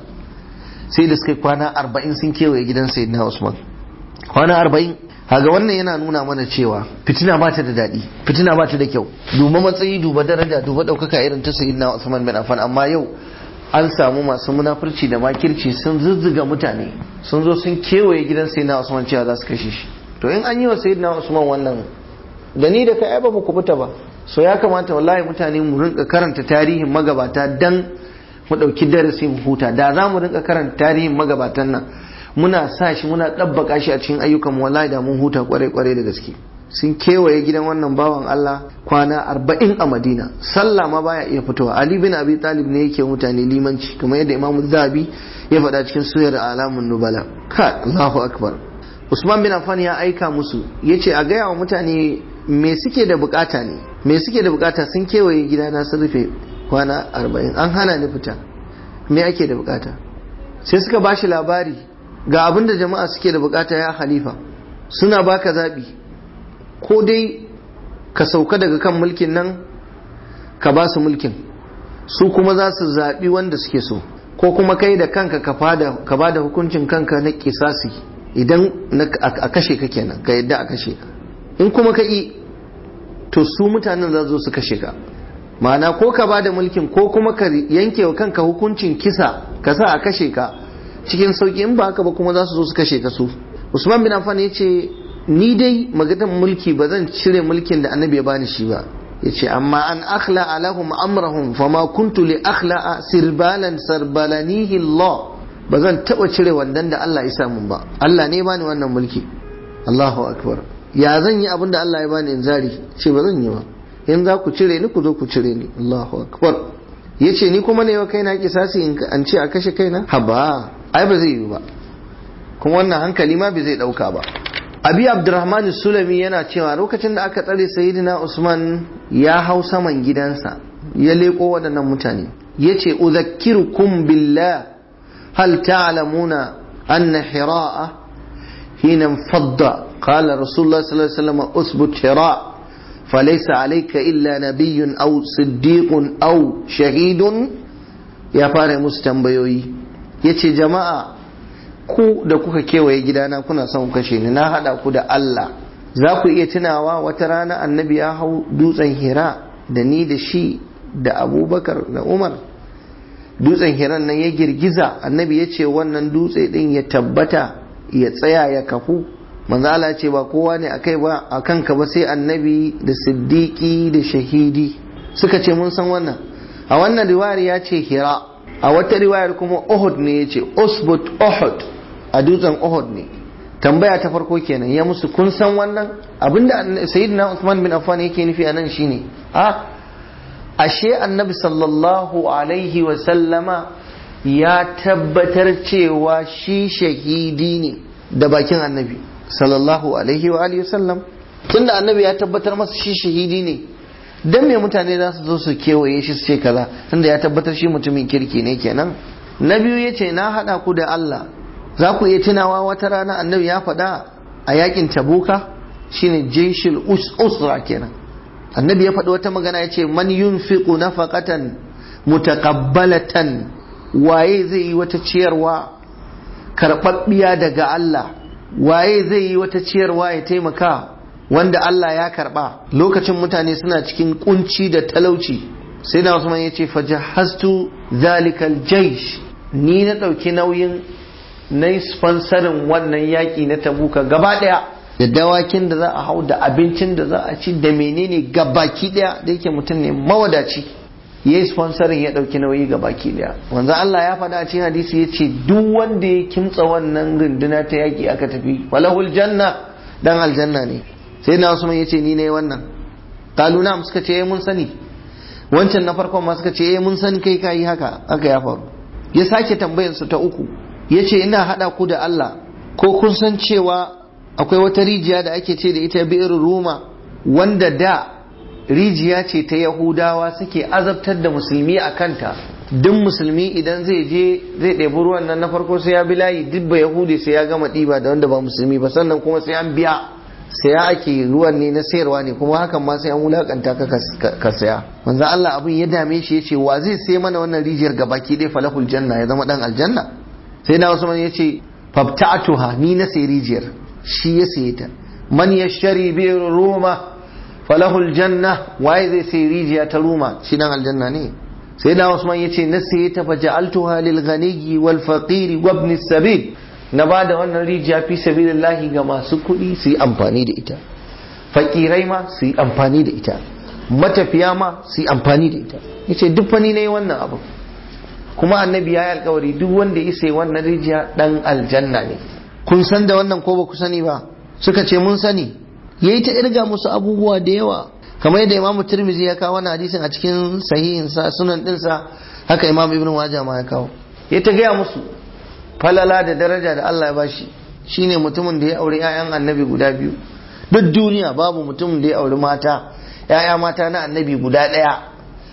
sai da suka kwana 40 sun kewaye gidan Sayyidina Usman, kwana 40. Haga wannan yana nuna mana cewa fitina ba ta da daɗi, fitina ba ta da kyau. Duba matsayi, duba daraja, duba ɗaukaka irin ta Sayyidina Usman bin Affan, amma yau an samu masu munafurci da makirci sun zuzzuga mutane, sun zo sun kewaye gidan Sayyidina Usman cewa za su kashe shi. To in an yi wa Sayyidina Usman wannan, da ni da kai ba mu kubuta ba. So ya kamata wallahi mutane mu rinka karanta tarihin magabata dan mu ɗauki darasi mu huta. Da za mu rinka karanta tarihin magabatan nan, muna sa shi, muna ɗabbaka shi a cikin ayyukan mu, wallahi da mun huta kwarai da gaske. Sun kewaye gidan wannan bawan Allah kwana 40 a Madina, sallah ma baya iya fitowa. Ali bin Abi Talib ne yake mutane limanci, kamar yadda Imam Zahabi ya faɗa cikin Siyar Alamun Nubala. Ka Allahu Akbar. Usman bin Affan ya aika musu, yace a gaya wa mutane me suke da bukata ne, me suke da bukata. Sun kewaye gidana sun rufe kwana 40 an hana ni fita, me ake da bukata? Sai suka bashi labari ga abin da jama'a suke da bukata ya khalifa, suna baka zabi ko dai ka sauka daga kan mulkin nan ka ba su mulkin, su kuma za su zaɓi wanda suke so, ko kuma kai da kanka ka ba da hukuncin kanka na kisasi, idan a kashe ka kenan ka yadda a kashe ka, in kuma ka yi to su mutanen za su kashe ka. ma'ana ko ka ba da mulkin ko kuma ka yanke wa kanka hukuncin kisa ka sa a kashe ka cikin sauki, in ba haka ba kuma za su zo su kashe ka su. Usman bin Affan ya ce ni dai maganar mulki ba zan cire mulkin da annabi ya bani shi ba, yace amma an akhla alahum amrahum fama kuntu li akhla sirbalan sarbalanihi Allah, ba zan taba cire wandan da Allah ya samu ba, Allah ne bani wannan mulki. Allahu akbar. Ya zan yi abin da Allah ya bani in zari? Ce ba zan yi ba, in za ku cire ni ku zo ku cire ni. Allahu akbar. Yace ni kuma ne wa kaina kisasi in an ce a kashe kaina? Haba, ai ba zai yi ba, kuma wannan hankali ma bai zai dauka ba. Abi Abdurrahman Sulami yana cewa lokacin da aka tsare Sayyidina Usman ya hau saman gidansa ya leko waɗannan mutane, yace udhakkirukum billah hal ta'lamuna anna hira'a hina fadda qala Rasulullah sallallahu alaihi wasallam usbut hira falaysa alayka illa nabiyyun aw siddiqun aw shahidun. Ya fara musu tambayoyi, yace jama'a ku da kuka kewaye gidana kuna son kashe ni, na hada ku da Allah, za ku iya tunawa wata rana annabi ya hau dutsen Hira da ni da shi da Abubakar da Umar, dutsen Hiran nan ya girgiza, annabi ya ce wannan dutse din ya tabbata ya tsaya ya kafu, manzo Allah ce ba kowa ne akai ba akan ka ba sai annabi da siddiqi da shahidi. Suka ce mun san wannan. A wannan riwayar ya ce Hira, a wata riwayar kuma Uhud ne, ya ce usbut Uhud, a dutsen Uhud ne. Tambaya ta farko kenan, ya musu kun san wannan? Abinda Sayyidina Uthman bin Affan yake nufi anan shine ashe annabi sallallahu alaihi wa sallama ya tabbatar cewa shi shahidi ne da bakin annabi sallallahu alaihi wa alihi wasallam. Tunda annabi ya tabbatar masa shi shahidi ne, dan me mutane za su zo su kewaye shi su ce kaza, tunda ya tabbatar shi mutumin kirki ne kenan. Na biyu yace na hada ku da Allah, za ku iya tunawa wata rana annabi ya faɗa a yakin Tabuka, shine jaishul usra kenan. Annabi ya faɗi wata magana ya ce man yunfiqu nafaqatan mutaqabbalatan, waye zai yi wata ciyarwa karɓaɓɓiya daga Allah, waye zai yi wata ciyarwa ya taimaka wanda Allah ya karɓa lokacin mutane suna cikin kunci da talauci. Sai na Usman ya ce fajahaztu zalikal jaish, ni na ɗauki nauyin na yi sponsorin wannan yaƙi na Tabuka gaba ɗaya, da dawakin da za a hau da abincin da za a ci da menene gabaki ɗaya, da yake mutum ne mawadaci, ya yi sponsorin ya ɗauki nauyi gabaki ɗaya. Wanzan Allah ya faɗa a cikin hadisi ya ce duk wanda ya kimtsa wannan runduna ta yaƙi aka tafi walahul janna, dan aljanna ne. Sai na Usman ya ce ni ne wannan. Kalu na suka ce mun sani. Wancan na farkon ma suka ce mun sani kai kayi haka ya faru. Ya sake tambayar su ta uku, ya ce ina haɗa ku da Allah, ko kun san cewa akwai wata rijiya da ake ce da ita bi'ir Ruma, wanda da rijiya ce ta Yahudawa suke azabtar da musulmi a kanta. Duk musulmi idan zai je zai ɗebi ruwan nan na farko sai ya bi layi, duk ba Yahudi sai ya gama ɗiba da wanda ba musulmi ba, sannan kuma sai an biya. Saya ake ruwan ne na sayarwa ne, kuma hakan ma sai an wulakanta ka saya. Manzo Allah abin ya dame shi, ya ce wa zai sai mana wannan rijiyar gabaki ɗaya falahul janna, ya zama dan aljanna. Sai na Usman ya ce fabta'tuha, ni na sai rijiyar, shi ya saye ta. Man yashari bi Ruma falahul janna, waye zai sai rijiya ta Ruma, shi dan aljanna ne. Sai na Usman ya ce na saye ta faja'altuha lil ghaniyyi wal faqiri wa ibn sabil, na ba da wannan rijiya fi sabilillahi ga masu kuɗi su yi amfani da ita, fakirai ma su yi amfani da ita, matafiya ma su yi amfani da ita. Yace duk fani ne wannan abu, kuma annabi ya yi alkawari duk wanda ya sai wannan rijiya dan aljanna ne. Kun san da wannan ko ba ku sani ba? Suka ce mun sani. Yayi ta irga musu abubuwa da yawa, kamar yadda Imam Tirmidhi ya kawo wannan hadisin a cikin sahihin sa, sunan dinsa, haka Imam Ibn Majah ma ya kawo. Ya ta gaya musu falala da daraja da Allah ya bashi, shine mutumin da ya aure 'ya'yan annabi guda biyu. Duk duniya babu mutumin da ya aure mata 'ya'ya mata na annabi guda ɗaya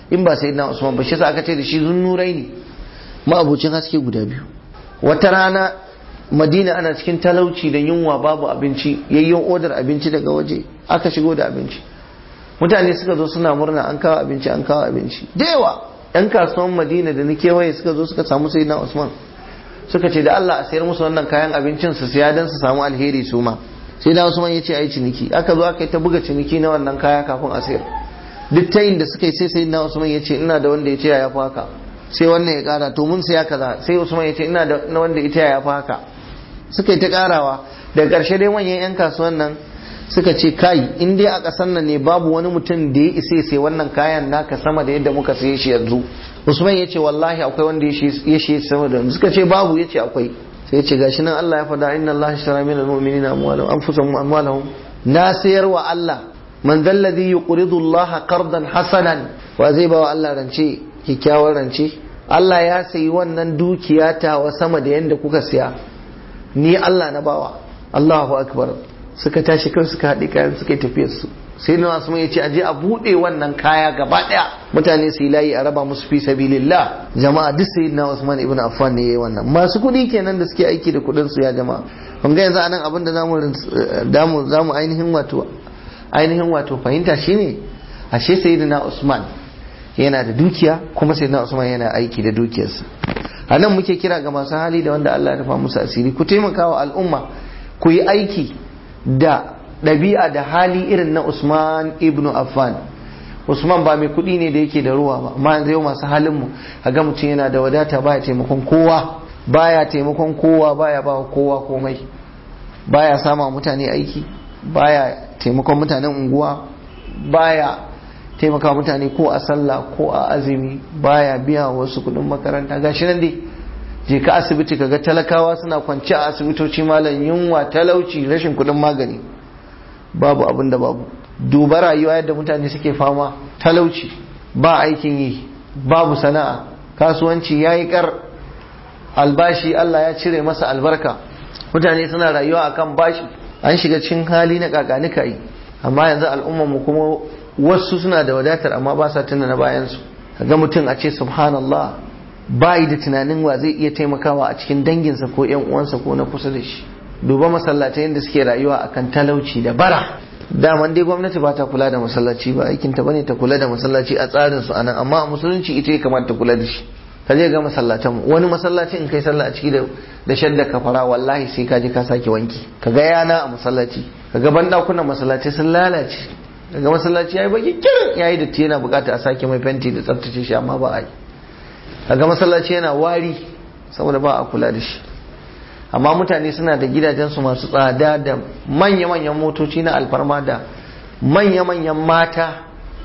in ba sayyidina Usman ba. Shi yasa aka ce da shi zunnuraini, ma'abucin haske guda biyu. Wata rana Madina ana cikin talauci da yunwa, babu abinci, yayyon odar abinci daga waje, aka shigo da abinci. Mutane suka zo suna murna an kawo abinci, an kawo abinci da yawa. Yan kasuwan Madina da na kewaye suka zo suka samu sayyidina Usman, suka ce da Allah a sayar musu wannan kayan abincin su siya dan su samu alheri su ma. Sayyidina Usman ya ce ai ciniki, aka zo aka yi ta buga ciniki na wannan kaya kafin a sayar. Duk tayin da suka yi sai sayyidina Usman ya ce ina da wanda ya ce ya fi haka, sai wannan ya kara to mun siya kaza, sai Usman ya ce ina da wanda ya ce ya fi haka. Suka yi ta karawa, daga ƙarshe dai manyan 'yan kasuwan nan suka ce kai in dai a ƙasar nan ne babu wani mutum da ya isa sai wannan kayan naka sama da yadda muka saye shi yanzu. Usman ya ce wallahi akwai wanda ya shi sama da yanzu. Suka ce babu, ya ce akwai. Sai ya ce gashi nan Allah ya faɗa inna Allah ishtara minal mu'minina amwalahum anfusahum amwalahum. Na sayar wa Allah, man dhal ladhi yuqridu Allah qardan hasanan, wa zai ba wa Allah rance, kyakkyawar rance. Allah ya sayi wannan dukiya ta wa sama da yanda kuka siya, ni Allah na bawa. Allahu akbar. Suka tashi kai suka haɗe kayan suka yi tafiyar su. Sai na wasu ya ce aje a buɗe wannan kaya gaba ɗaya, mutane su yi layi a raba musu fi sabilillah. Jama'a duk sai na Usman ibn Affan ne yayi wannan. Masu kuɗi kenan da suke aiki da kuɗin su ya jama'a. Kun ga yanzu anan abin da zamu ainihin wato fahimta shine ashe sayyidina Usman yana da dukiya, kuma sayyidina Usman yana aiki da dukiyarsa. A nan muke kira ga masu hali da wanda Allah ya rufa musu asiri, ku taimaka wa al'umma, ku yi aiki da ɗabi'a da hali irin na Usman ibn Affan. Usman ba mai kuɗi ne da yake da ruwa ba, amma yanzu yau masu halin mu ga mutum yana da wadata, baya taimakon kowa, baya ba kowa komai, baya sama mutane aiki, baya taimakon mutanen unguwa, baya taimaka mutane ko a sallah ko a azumi, baya biya wasu kuɗin makaranta. Gashi nan dai je ka asibiti kaga talakawa suna kwance a asibitoci malam, yunwa, talauci, rashin kuɗin magani, babu abin da babu. Duba rayuwa yadda mutane suke fama, talauci, ba aikin yi, babu sana'a, kasuwanci yayi kar, albashi Allah ya cire masa albarka, mutane suna rayuwa akan bashi, an shiga cikin hali na kakanika yi. Amma yanzu al'ummar mu kuma wasu suna da wadatar amma ba sa tuna na bayan su. Kaga mutum a ce subhanallah, bai da tunanin wa zai iya taimakawa a cikin danginsa ko yan uwansa ko na kusa da shi. Duba masallatai yadda suke rayuwa akan talauci da bara. Daman dai gwamnati ba ta kula da masallaci ba, aikin ta bane ta kula da masallaci a tsarin su anan, amma a musulunci ita ya kamata ta kula da shi. Ka je ga masallatan wani masallaci in kai sallah a ciki da shadda kafara wallahi sai ka je ka sake wanki. Kaga yana a masallaci, kaga bandakunan masallaci sun lalace, kaga masallaci yayi baki kirin, yayi datti, yana bukata a sake mai fenti da tsaftace shi amma ba a yi. Kaga masallaci yana wari saboda ba a kula da shi. Amma mutane suna da gidajensu masu tsada da manya-manyan motoci na alfarma da manya-manyan mata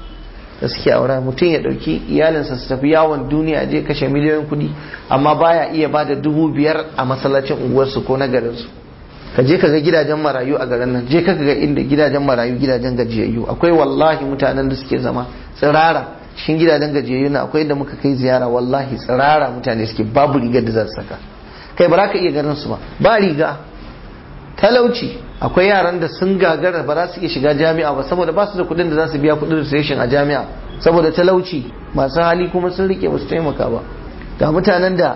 da suke aura. Mutum ya dauki iyalinsa su tafi yawon duniya, je kashe miliyoyin kudi, amma baya iya ba da 5,000 a masallacin unguwarsu ko na garinsu. Ka je ka ga gidajen marayu a garin nan, je ka ga inda gidajen marayu, gidajen gajiyayyu. Akwai wallahi mutanen da suke zama tsirara cikin gidajen gajiyayyu na, akwai da muka kai ziyara wallahi tsirara mutane suke, babu rigar da za su saka, kai ba za ka iya ganin su ba riga, talauci. Akwai yaran da sun gagara ba za su iya shiga jami'a ba saboda ba su da kudin da za su biya kudin registration a jami'a saboda talauci. Masu hali kuma sun rike ba su taimaka ba. Ga mutanen da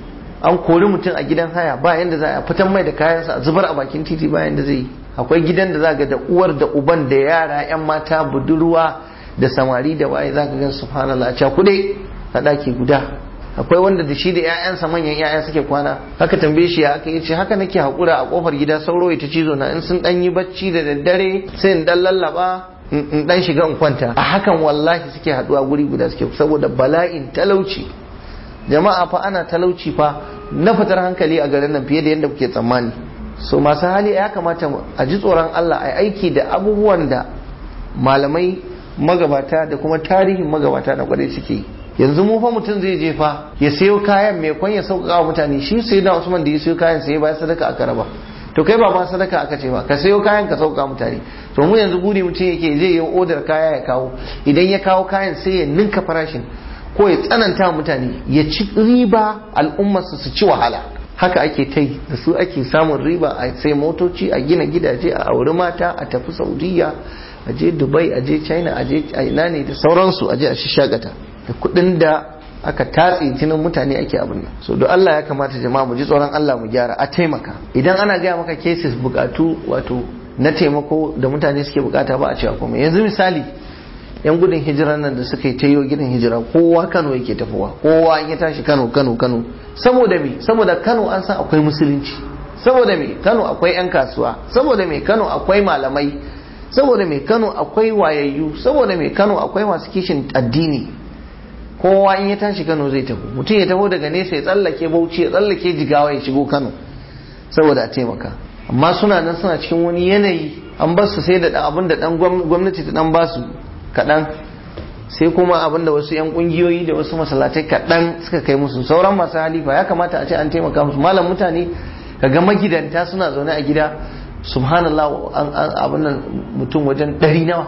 an kori mutum a gidan haya, ba yanda za a fitan mai da kayansa a zubar a bakin titi, ba yanda zai yi. Akwai gidan da za ga da uwar da uban da yara, yan mata, budurwa da samari da waye, za ka ga subhanallah a cakuɗe a ɗaki guda. Akwai wanda da shi da 'ya'yansa, manyan 'ya'ya suke kwana. Haka tambaye shi ya aka yi, ce haka nake haƙura a ƙofar gida, sauro ya ta cizo na, in sun ɗan yi bacci da daddare sai in ɗan lallaba in ɗan shiga in kwanta. A hakan wallahi suke haɗuwa guri guda suke, saboda bala'in talauci. Jama'a fa ana talauci fa na fitar hankali a garin nan fiye da yadda kuke tsammani. So masu hali ya kamata a ji tsoron Allah, a aiki da abubuwan da malamai magabata da kuma tarihin magabata na kwarai suke. Yanzu mu fa mutum zai je fa ya sayo kayan mai kwan ya sauƙaƙa wa mutane. Shi sai da Usman da ya sayo kayan sai bayan sadaka aka raba. To kai ba ma sadaka aka ce ba, ka sayo kayan ka sauƙaƙa mutane. To mu yanzu buri mutum yake zai yi odar kaya ya kawo, idan ya kawo kayan sai ya ninka farashin ko ya tsananta mutane, ya ci riba, al'ummarsa su ci wahala. Haka ake ta yi, da su ake samun riba, a sai motoci, a gina gidaje, a auri mata, a tafi Saudiya, a je Dubai, a je China, a je ina ne da sauransu, a je a shishagata. da kuɗin da aka tatse jinin mutane ake abin nan. So don Allah ya kamata jama'a mu ji tsoron Allah mu gyara, a taimaka. Idan ana gaya maka cases bukatu wato na taimako da mutane suke bukata ba a cewa komai. Yanzu misali yan gudun hijiran nan da suka yi tayo gidan hijira, kowa Kano yake tafowa, kowa in ya tashi Kano. Saboda me? Saboda Kano an san akwai musulunci. Saboda me? Kano akwai yan kasuwa. Saboda me? Kano akwai malamai. Saboda me? Kano akwai wayayyu. Saboda me? Kano akwai masu kishin addini. Kowa in ya tashi Kano zai tafi. Mutum ya taho daga nesa ya tsallake Bauchi, ya tsallake Jigawa, ya shigo Kano saboda a taimaka. Amma suna nan suna cikin wani yanayi, an bar su sai da abin da dan gwamnati ta dan basu kaɗan, sai kuma abin da wasu yan kungiyoyi da wasu masallatai kaɗan suka kai musu. Sauran masu halifa ya kamata a ce an taimaka musu. Malam mutane kaga magidanta suna zaune a gida, subhanallah, abin nan mutum wajen 100 nawa,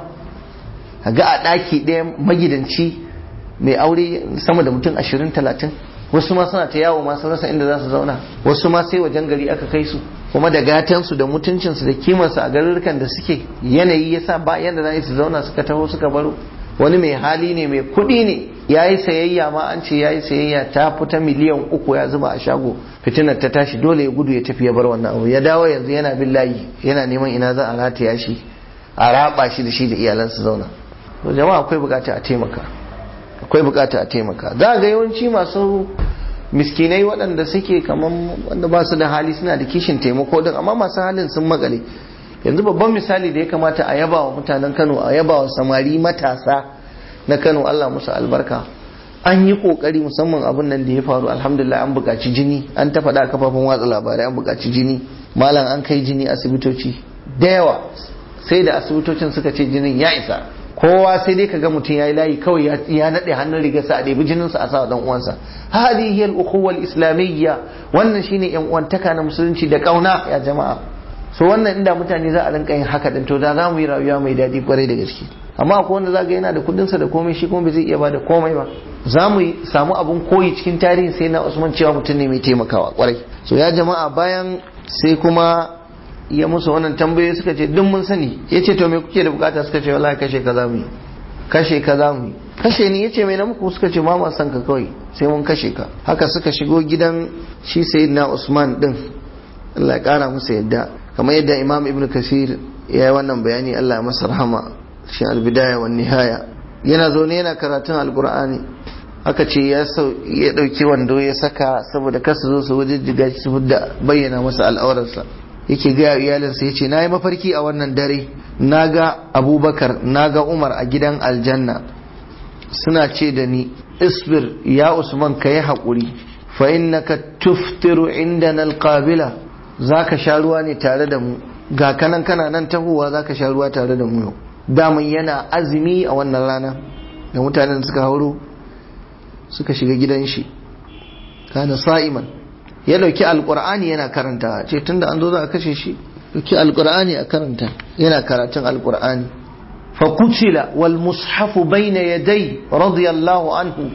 kaga a ɗaki ɗaya magidanci mai aure sama da mutum 20-30. Wasu ma suna ta yawo masu rasa inda za su zauna, wasu ma sai wajen gari aka kai su, kuma da gatansu da mutuncinsu da kimarsu a garurrukan da suke, yanayi yasa ba yanda za su zauna, suka taho suka baro. Wani mai hali ne, mai kuɗi ne, ya yi sayayya ma, an ce ya yi sayayya ta fita miliyan 3 ya zuba a shago, fitinar ta tashi, dole ya gudu ya tafi ya bar wannan abu. Ya dawo yanzu yana bin layi, yana neman ina za a rataya shi, a raba shi da shi da iyalansu zauna. To jama'a akwai bukata a taimaka, akwai bukata a taimaka. Za ga yawanci masu miskinai waɗanda suke kaman wanda ba su da hali suna da kishin taimako din, amma masu halin sun makale. Yanzu babban misali da ya kamata a yaba wa mutanen Kano, a yaba wa samari matasa na Kano, Allah musu albarka. An yi kokari, musamman abin nan da ya faru, alhamdulillah an buƙaci jini, an ta faɗa kafafen watsa labarai, an buƙaci jini. Malam an kai jini asibitoci da yawa, sai da asibitocin suka ce jinin ya isa. Kowa sai dai kaga mutum yayi layi kawai ya nade hannun rigarsa a ɗebi jininsa a sa dan uwansa. Hadihi al-ukhuwa al-islamiyya, wannan shine yan uwantaka na musulunci da kauna ya jama'a. So wannan inda mutane za a rinka yin haka din, to da za mu yi rayuwa mai daɗi kwarai da gaske. Amma akwai wanda zaga yana da kudin sa da komai, shi kuma bai zai iya bada komai ba. Za mu samu abun koyi cikin tarihin sai na Usman cewa mutum ne mai taimakawa kwarai. So ya jama'a, bayan sai kuma ya musu wannan tambayoyi suka ce duk mun sani. Yace to me kuke da bukata? Suka ce wallahi kashe kaza mu, kashe kaza mu, kashe ni. Yace me na muku? Suka ce ma san ka kawai, sai mun kashe ka. Haka suka shigo gidan shi sayyidina Usman din, Allah ya kara musu yadda, kamar yadda Imam Ibn Kasir ya yi wannan bayani, Allah ya masa rahama, shi al-bidaya wan nihaya. Yana zaune yana karatun alqur'ani, aka ce ya dauki wando ya saka saboda kar su zo su wajijjiga shi, su bayyana masa al'aurarsa. Yake gaya iyalinsa, ya ce na yi mafarki a wannan dare, na ga Abubakar, na ga Umar a gidan aljanna, suna ce da ni isbir ya Usman, ka yi haƙuri, fa innaka tuftiru indana alqabila, za ka sha ruwa ne tare da mu, ga kanan kana nan tahowa za ka sha ruwa tare da mu yau. Daman yana azumi a wannan rana da mutanen suka hauro suka shiga gidan shi, kana sa'iman. Ya dauki alqur'ani yana karanta, ce tunda an zo za a kashe shi, dauki alqur'ani a karanta, yana karatun alqur'ani. Fa kutila wal mushafu bayna yaday radiyallahu anhu,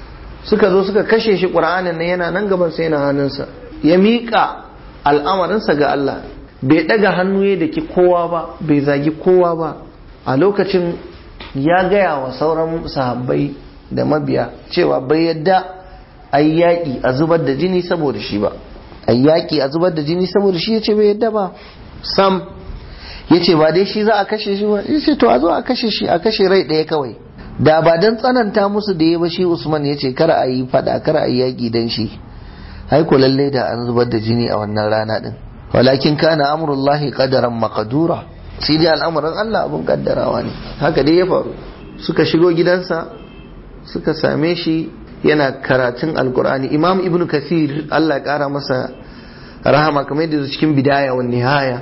suka zo suka kashe shi, qur'anin nan yana nan gaban sa, yana hannunsa. Ya miƙa al'amarinsa ga Allah, bai daga hannu ya daki kowa ba, bai zagi kowa ba. A lokacin ya gaya wa sauran sahabbai da mabiya cewa bai yadda ai yaƙi a zubar da jini saboda shi ba, ai yaƙi a zubar da jini saboda shi. Yace bai yadda ba sam, yace ba dai shi za a kashe shi ba, yace to a zo a kashe shi, a kashe rai ɗaya kawai. Da ba dan tsananta musu da ya ba shi Usman, yace kar a yi fada, kar a yi yaƙi dan shi, ai ko lalle da an zubar da jini a wannan rana din. Walakin kana amrullahi qadaran maqdura, sai dai al'amuran Allah abun kaddarawa ne. Haka dai ya faru. Suka shigo gidansa, suka same shi yana karatun alkur'ani. Imam Ibn Kathir, Allah ya kara masa rahama, kamar yadda cikin bidaya wa nihaya,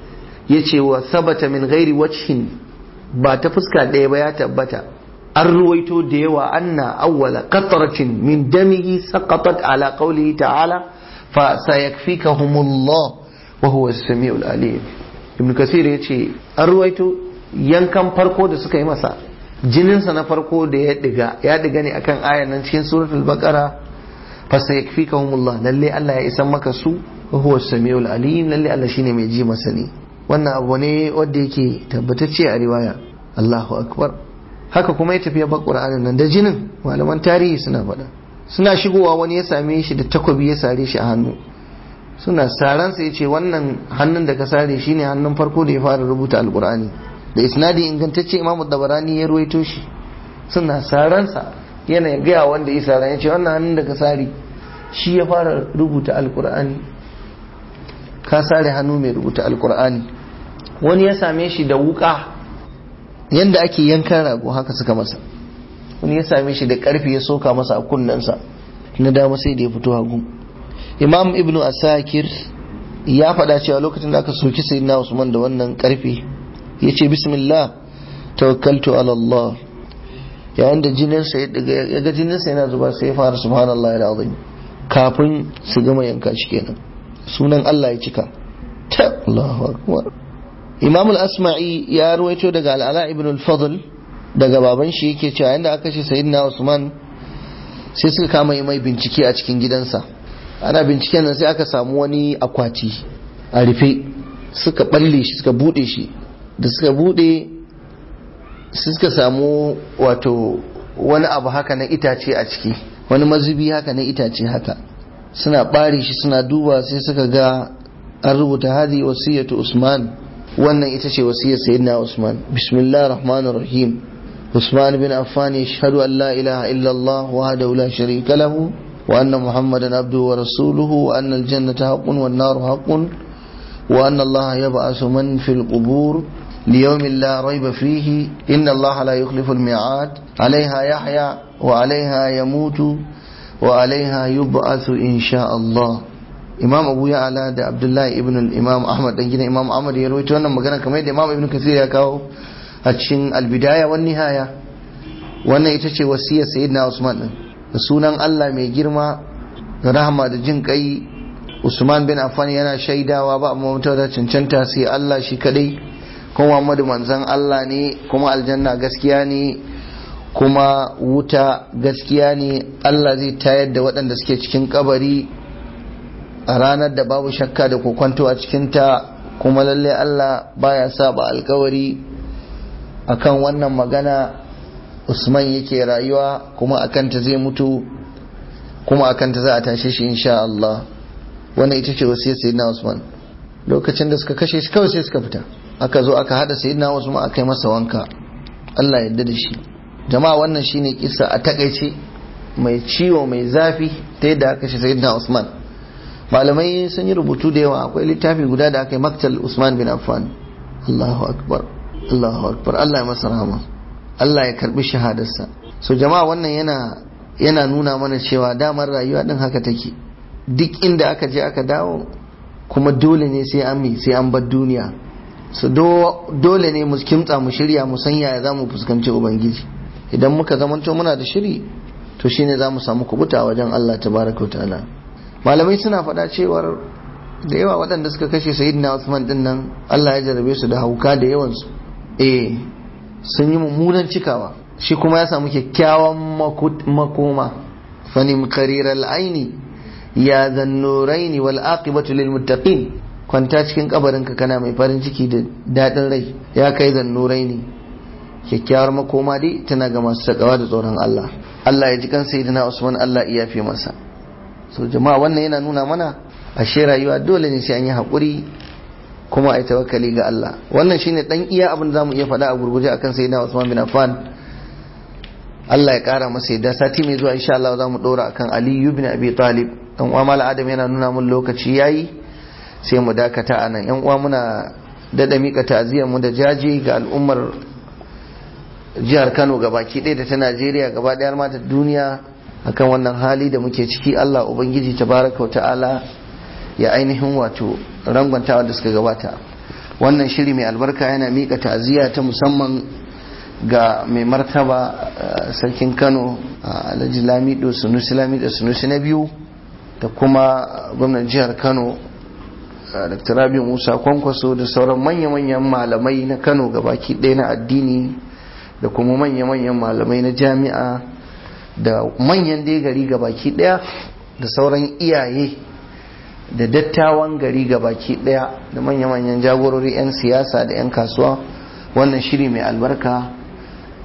yace wa sabata min ghairi wajhin, ba ta fuska ɗaya ba ya tabbata, an ruwaito da yawa, anna awwala qatratin min damihi saqatat ala qawlihi ta'ala fa sayakfikahumullah wa huwa as-sami'ul alim. Ibn Kathir yace an ruwaito yankan farko da suka yi masa, jininsa na farko da ya diga ne akan ayan nan cikin suratul baqara, fa sayakfikahumullah, lalle Allah ya isan maka su, wa huwa as-sami'ul alim, lalle Allah shine mai ji masani. Wannan abu ne wanda yake tabbatacce a riwaya. Allahu akbar. haka kuma ya tafi ya bar Qur'anin nan da jinin. Malaman tarihi suna faɗa, suna shigowa wani ya same shi da takobi ya sare shi a hannu, suna saransa ya ce wannan hannun da ka sare shi ne hannun farko da ya fara rubuta alkur'ani, da isnadi ingantacce Imam Tabarani ya ruwaito shi. Suna saransa yana gaya wanda ya sara, ya ce wannan hannun da ka sare shi ya fara rubuta alkur'ani, ka sare hannu mai rubuta alkur'ani. Wani ya same shi da wuka yanda ake yankan rago haka suka masa, wani ya same shi da karfi ya soka masa a kunnensa na dama sai da ya fito hagu. Imam Ibn Asakir ya faɗa cewa lokacin da aka soki sayyidina Usman da wannan karfi ya ce bismillah tawakkaltu ala Allah, yayin da jininsa ya ga jininsa yana zuba sai ya fara subhanallahi alazim, kafin su gama yanka shi kenan sunan Allah ya cika. Allahu akbar. Imam al-Asma'i ya ruwaito daga al-Ala ibn al-Fadl daga baban shi yake cewa yanda aka ce sayyidina Usman sai suka kama mai bincike a cikin gidansa. Ana binciken nan sai aka samu wani akwati a rufe, suka balle shi suka bude shi, da suka bude suka samu wato wani abu haka na itace a ciki, wani mazubi haka na itace haka. Suna bare shi suna duba sai suka ga an rubuta hadi wasiyatu Usman, wannan ita ce wasiyar sayyidina Usman. Bismillahir rahmanir rahim. Usman bin Affan yashhadu an la ilaha illa Allah wahdahu la sharika lahu wa anna Muhammadan abduhu wa rasuluhu wa anna al-jannata haqqun wan naru haqqun wa anna Allah yab'athu man fil qubur ليوم لا ريب فيه إن الله لا يخلف الميعاد عليها يحيى وعليها يموت وعليها يبعث إن شاء الله. Imam Abu Ya'la da Abdullahi ibn al-Imam Ahmad dan gidan Imam Ahmad ya rawaito wannan magana kamar yadda Imam Ibn Kathir ya kawo a cikin al-Bidaya wan Nihaya. Wannan ita ce wasiyar Sayyidina Usman din. Da sunan Allah mai girma da rahama da jin kai, Usman bin Affan yana shaidawa ba amma mutum da cancanta sai Allah shi kadai, kuma Muhammadu manzon Allah ne, kuma aljanna gaskiya ne, kuma wuta gaskiya ne. Allah zai tayar da waɗanda suke cikin kabari a ranar da babu shakka da kokwanto a cikinta, kuma lalle Allah baya saba alkawari. Akan wannan magana Usman yake rayuwa, kuma akan ta zai mutu, kuma akan ta za a tashe shi insha Allah. Wannan ita ce wasiyar sayyidina Usman. Lokacin da suka kashe shi kawai sai suka fita, aka zo aka hada sayyidina Usman aka yi masa wanka, Allah ya yarda da shi. Jama'a wannan shine kissa a takaice mai ciwo mai zafi ta yadda aka kashe sayyidina Usman. Malamai sun yi rubutu da yawa, akwai littafi guda da aka yi Maktal Usman bin Affan. Allahu akbar, Allahu akbar. Allah ya masa rahama, Allah ya karbi shahadarsa. So jama'a wannan yana nuna mana cewa damar rayuwa din haka take, duk inda aka je aka dawo kuma dole ne sai an bar duniya. So dole ne mu kimtsa mu shirya mu san yaya zamu fuskanci ubangiji. Idan muka zamanto muna da shiri to shine zamu samu kubuta wajen Allah tabaraka ta'ala. Malamai suna faɗa cewar da yawa waɗanda suka kashe sayyidina Usman din nan Allah ya jarabe su da hauka da yawan su, sun yi mummunan cikawa, shi kuma ya samu kyakkyawan makoma. fanim qariral aini ya zannuraini wal aqibatu lil muttaqin. Kwanta cikin kabarinka kana mai farin ciki da dadin rai, ya kai zannuraini. Kyakkyawar makoma dai tana ga masu takawa da tsoron Allah. Allah ya ji kan sayyidina Usman, Allah ya yafe masa. So jama'a wannan yana nuna mana ashe rayuwa dole ne sai an yi haƙuri kuma a yi tawakkali ga Allah. Wannan shine dan iya abin da zamu iya faɗa a gurguje akan sayyidina Usman bin Affan. Allah ya ƙara masa yadda. Sati mai zuwa insha Allah zamu ɗora akan Ali ibn Abi Talib. Dan uwa Malam Adam yana nuna mun lokaci yayi, sai mu dakata anan. Yan uwa muna dada mika ta'aziyar mu da jaje ga al'ummar jihar Kano gabaki ɗaya da ta Najeriya gaba ɗaya ma ta duniya akan wannan hali da muke ciki. Allah ubangiji tabaraka wa ta'ala ya ainihin wato rangwantawa da suka gabata. Wannan shiri mai albarka yana mika ta'aziyya ta musamman ga mai martaba sarkin Kano Alhaji Lamido Sunusi na biyu, da kuma gwamnan jihar Kano Dr. Rabi Musa Kwankwaso, da sauran manya-manyan malamai na Kano gabaki ɗaya na addini, da kuma manya-manyan malamai na jami'a, da manyan dai gari gabaki ɗaya, da sauran iyaye da dattawan gari gabaki ɗaya, da manya-manyan jagorori 'yan siyasa da 'yan kasuwa. Wannan shiri mai albarka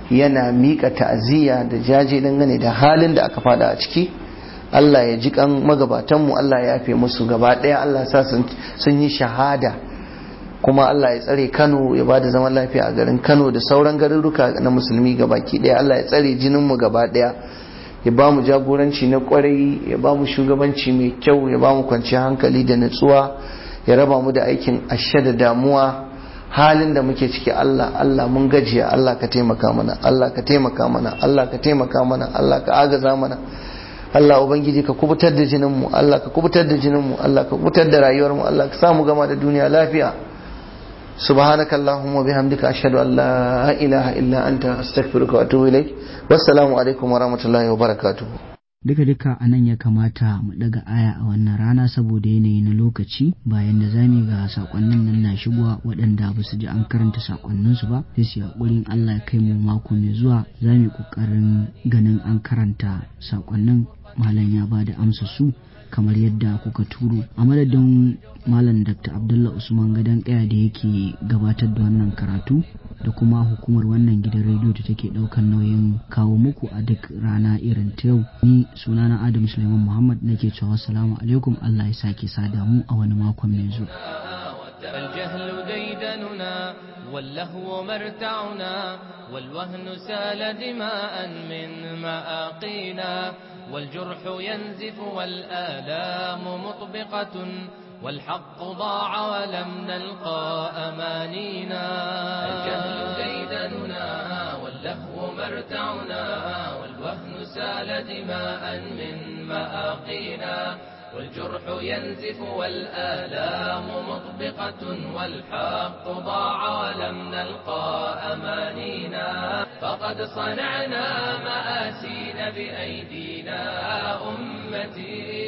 yana miƙa ta'aziyya da jaje dangane da halin da aka fada a ciki. Allah ya ji kan magabatanmu, Allah ya yafe musu gaba ɗaya, Allah sa sun yi shahada, kuma Allah ya tsare Kano, ya ba da zaman lafiya a garin Kano da sauran garuruka na musulmi gabaki ɗaya. Allah ya tsare jininmu gaba ɗaya, ya ba mu jagoranci na kwarai, ya ba mu shugabanci mai kyau, ya ba mu kwanciyar hankali da natsuwa, ya raba mu da aikin ashe da damuwa. Halin da muke ciki Allah mun gajiya, Allah ka taimaka mana, Allah ka taimaka mana, Allah ka taimaka mana, Allah ka agaza mana. Allah ubangiji ka kubutar da jininmu, Allah ka kubutar da jininmu, Allah ka kubutar da rayuwarmu, Allah ka samu gama da duniya lafiya. subhanaka allahumma bihamdika ashhadu an la ilaha illa anta astaghfiruka wa atubu ilaik. Wassalamu alaikum wa rahmatullahi wa barakatuh. Duka a nan ya kamata mu daga aya a wannan rana saboda yanayi na lokaci, bayan da zamu ga sakonnin nan na shigowa waɗanda ba su ji an karanta sakonnin su ba, sai su hakurin Allah ya kai mu mako mai zuwa, zamu yi kokarin ganin an karanta sakonnin, malam ya bada amsa su kamar yadda kuka turo. A madadin malam Dr. Abdullah Usman Gadan Kaya da yake gabatar da wannan karatu, da kuma hukumar wannan gidan rediyo da take daukar nauyin kawo muku a duk rana irin ta yau, ni sunana Adam Suleiman Muhammad nake cewa assalamu alaikum, Allah ya sake sada mu a wani makon mai zuwa. الجهل ديدننا واللهو مرتعنا والوهن سال دماء من مآقينا والجرح ينزف والآلام مطبقة والحق ضاع ولم نلقى أمانينا. الجهل ديدننا واللهو مرتعنا والوهن سال دماء من مآقينا والجرح ينزف والآلام مطبقة والحق ضاع ولم نلقى أمانينا. فقد صنعنا مآسين بأيدينا أمتي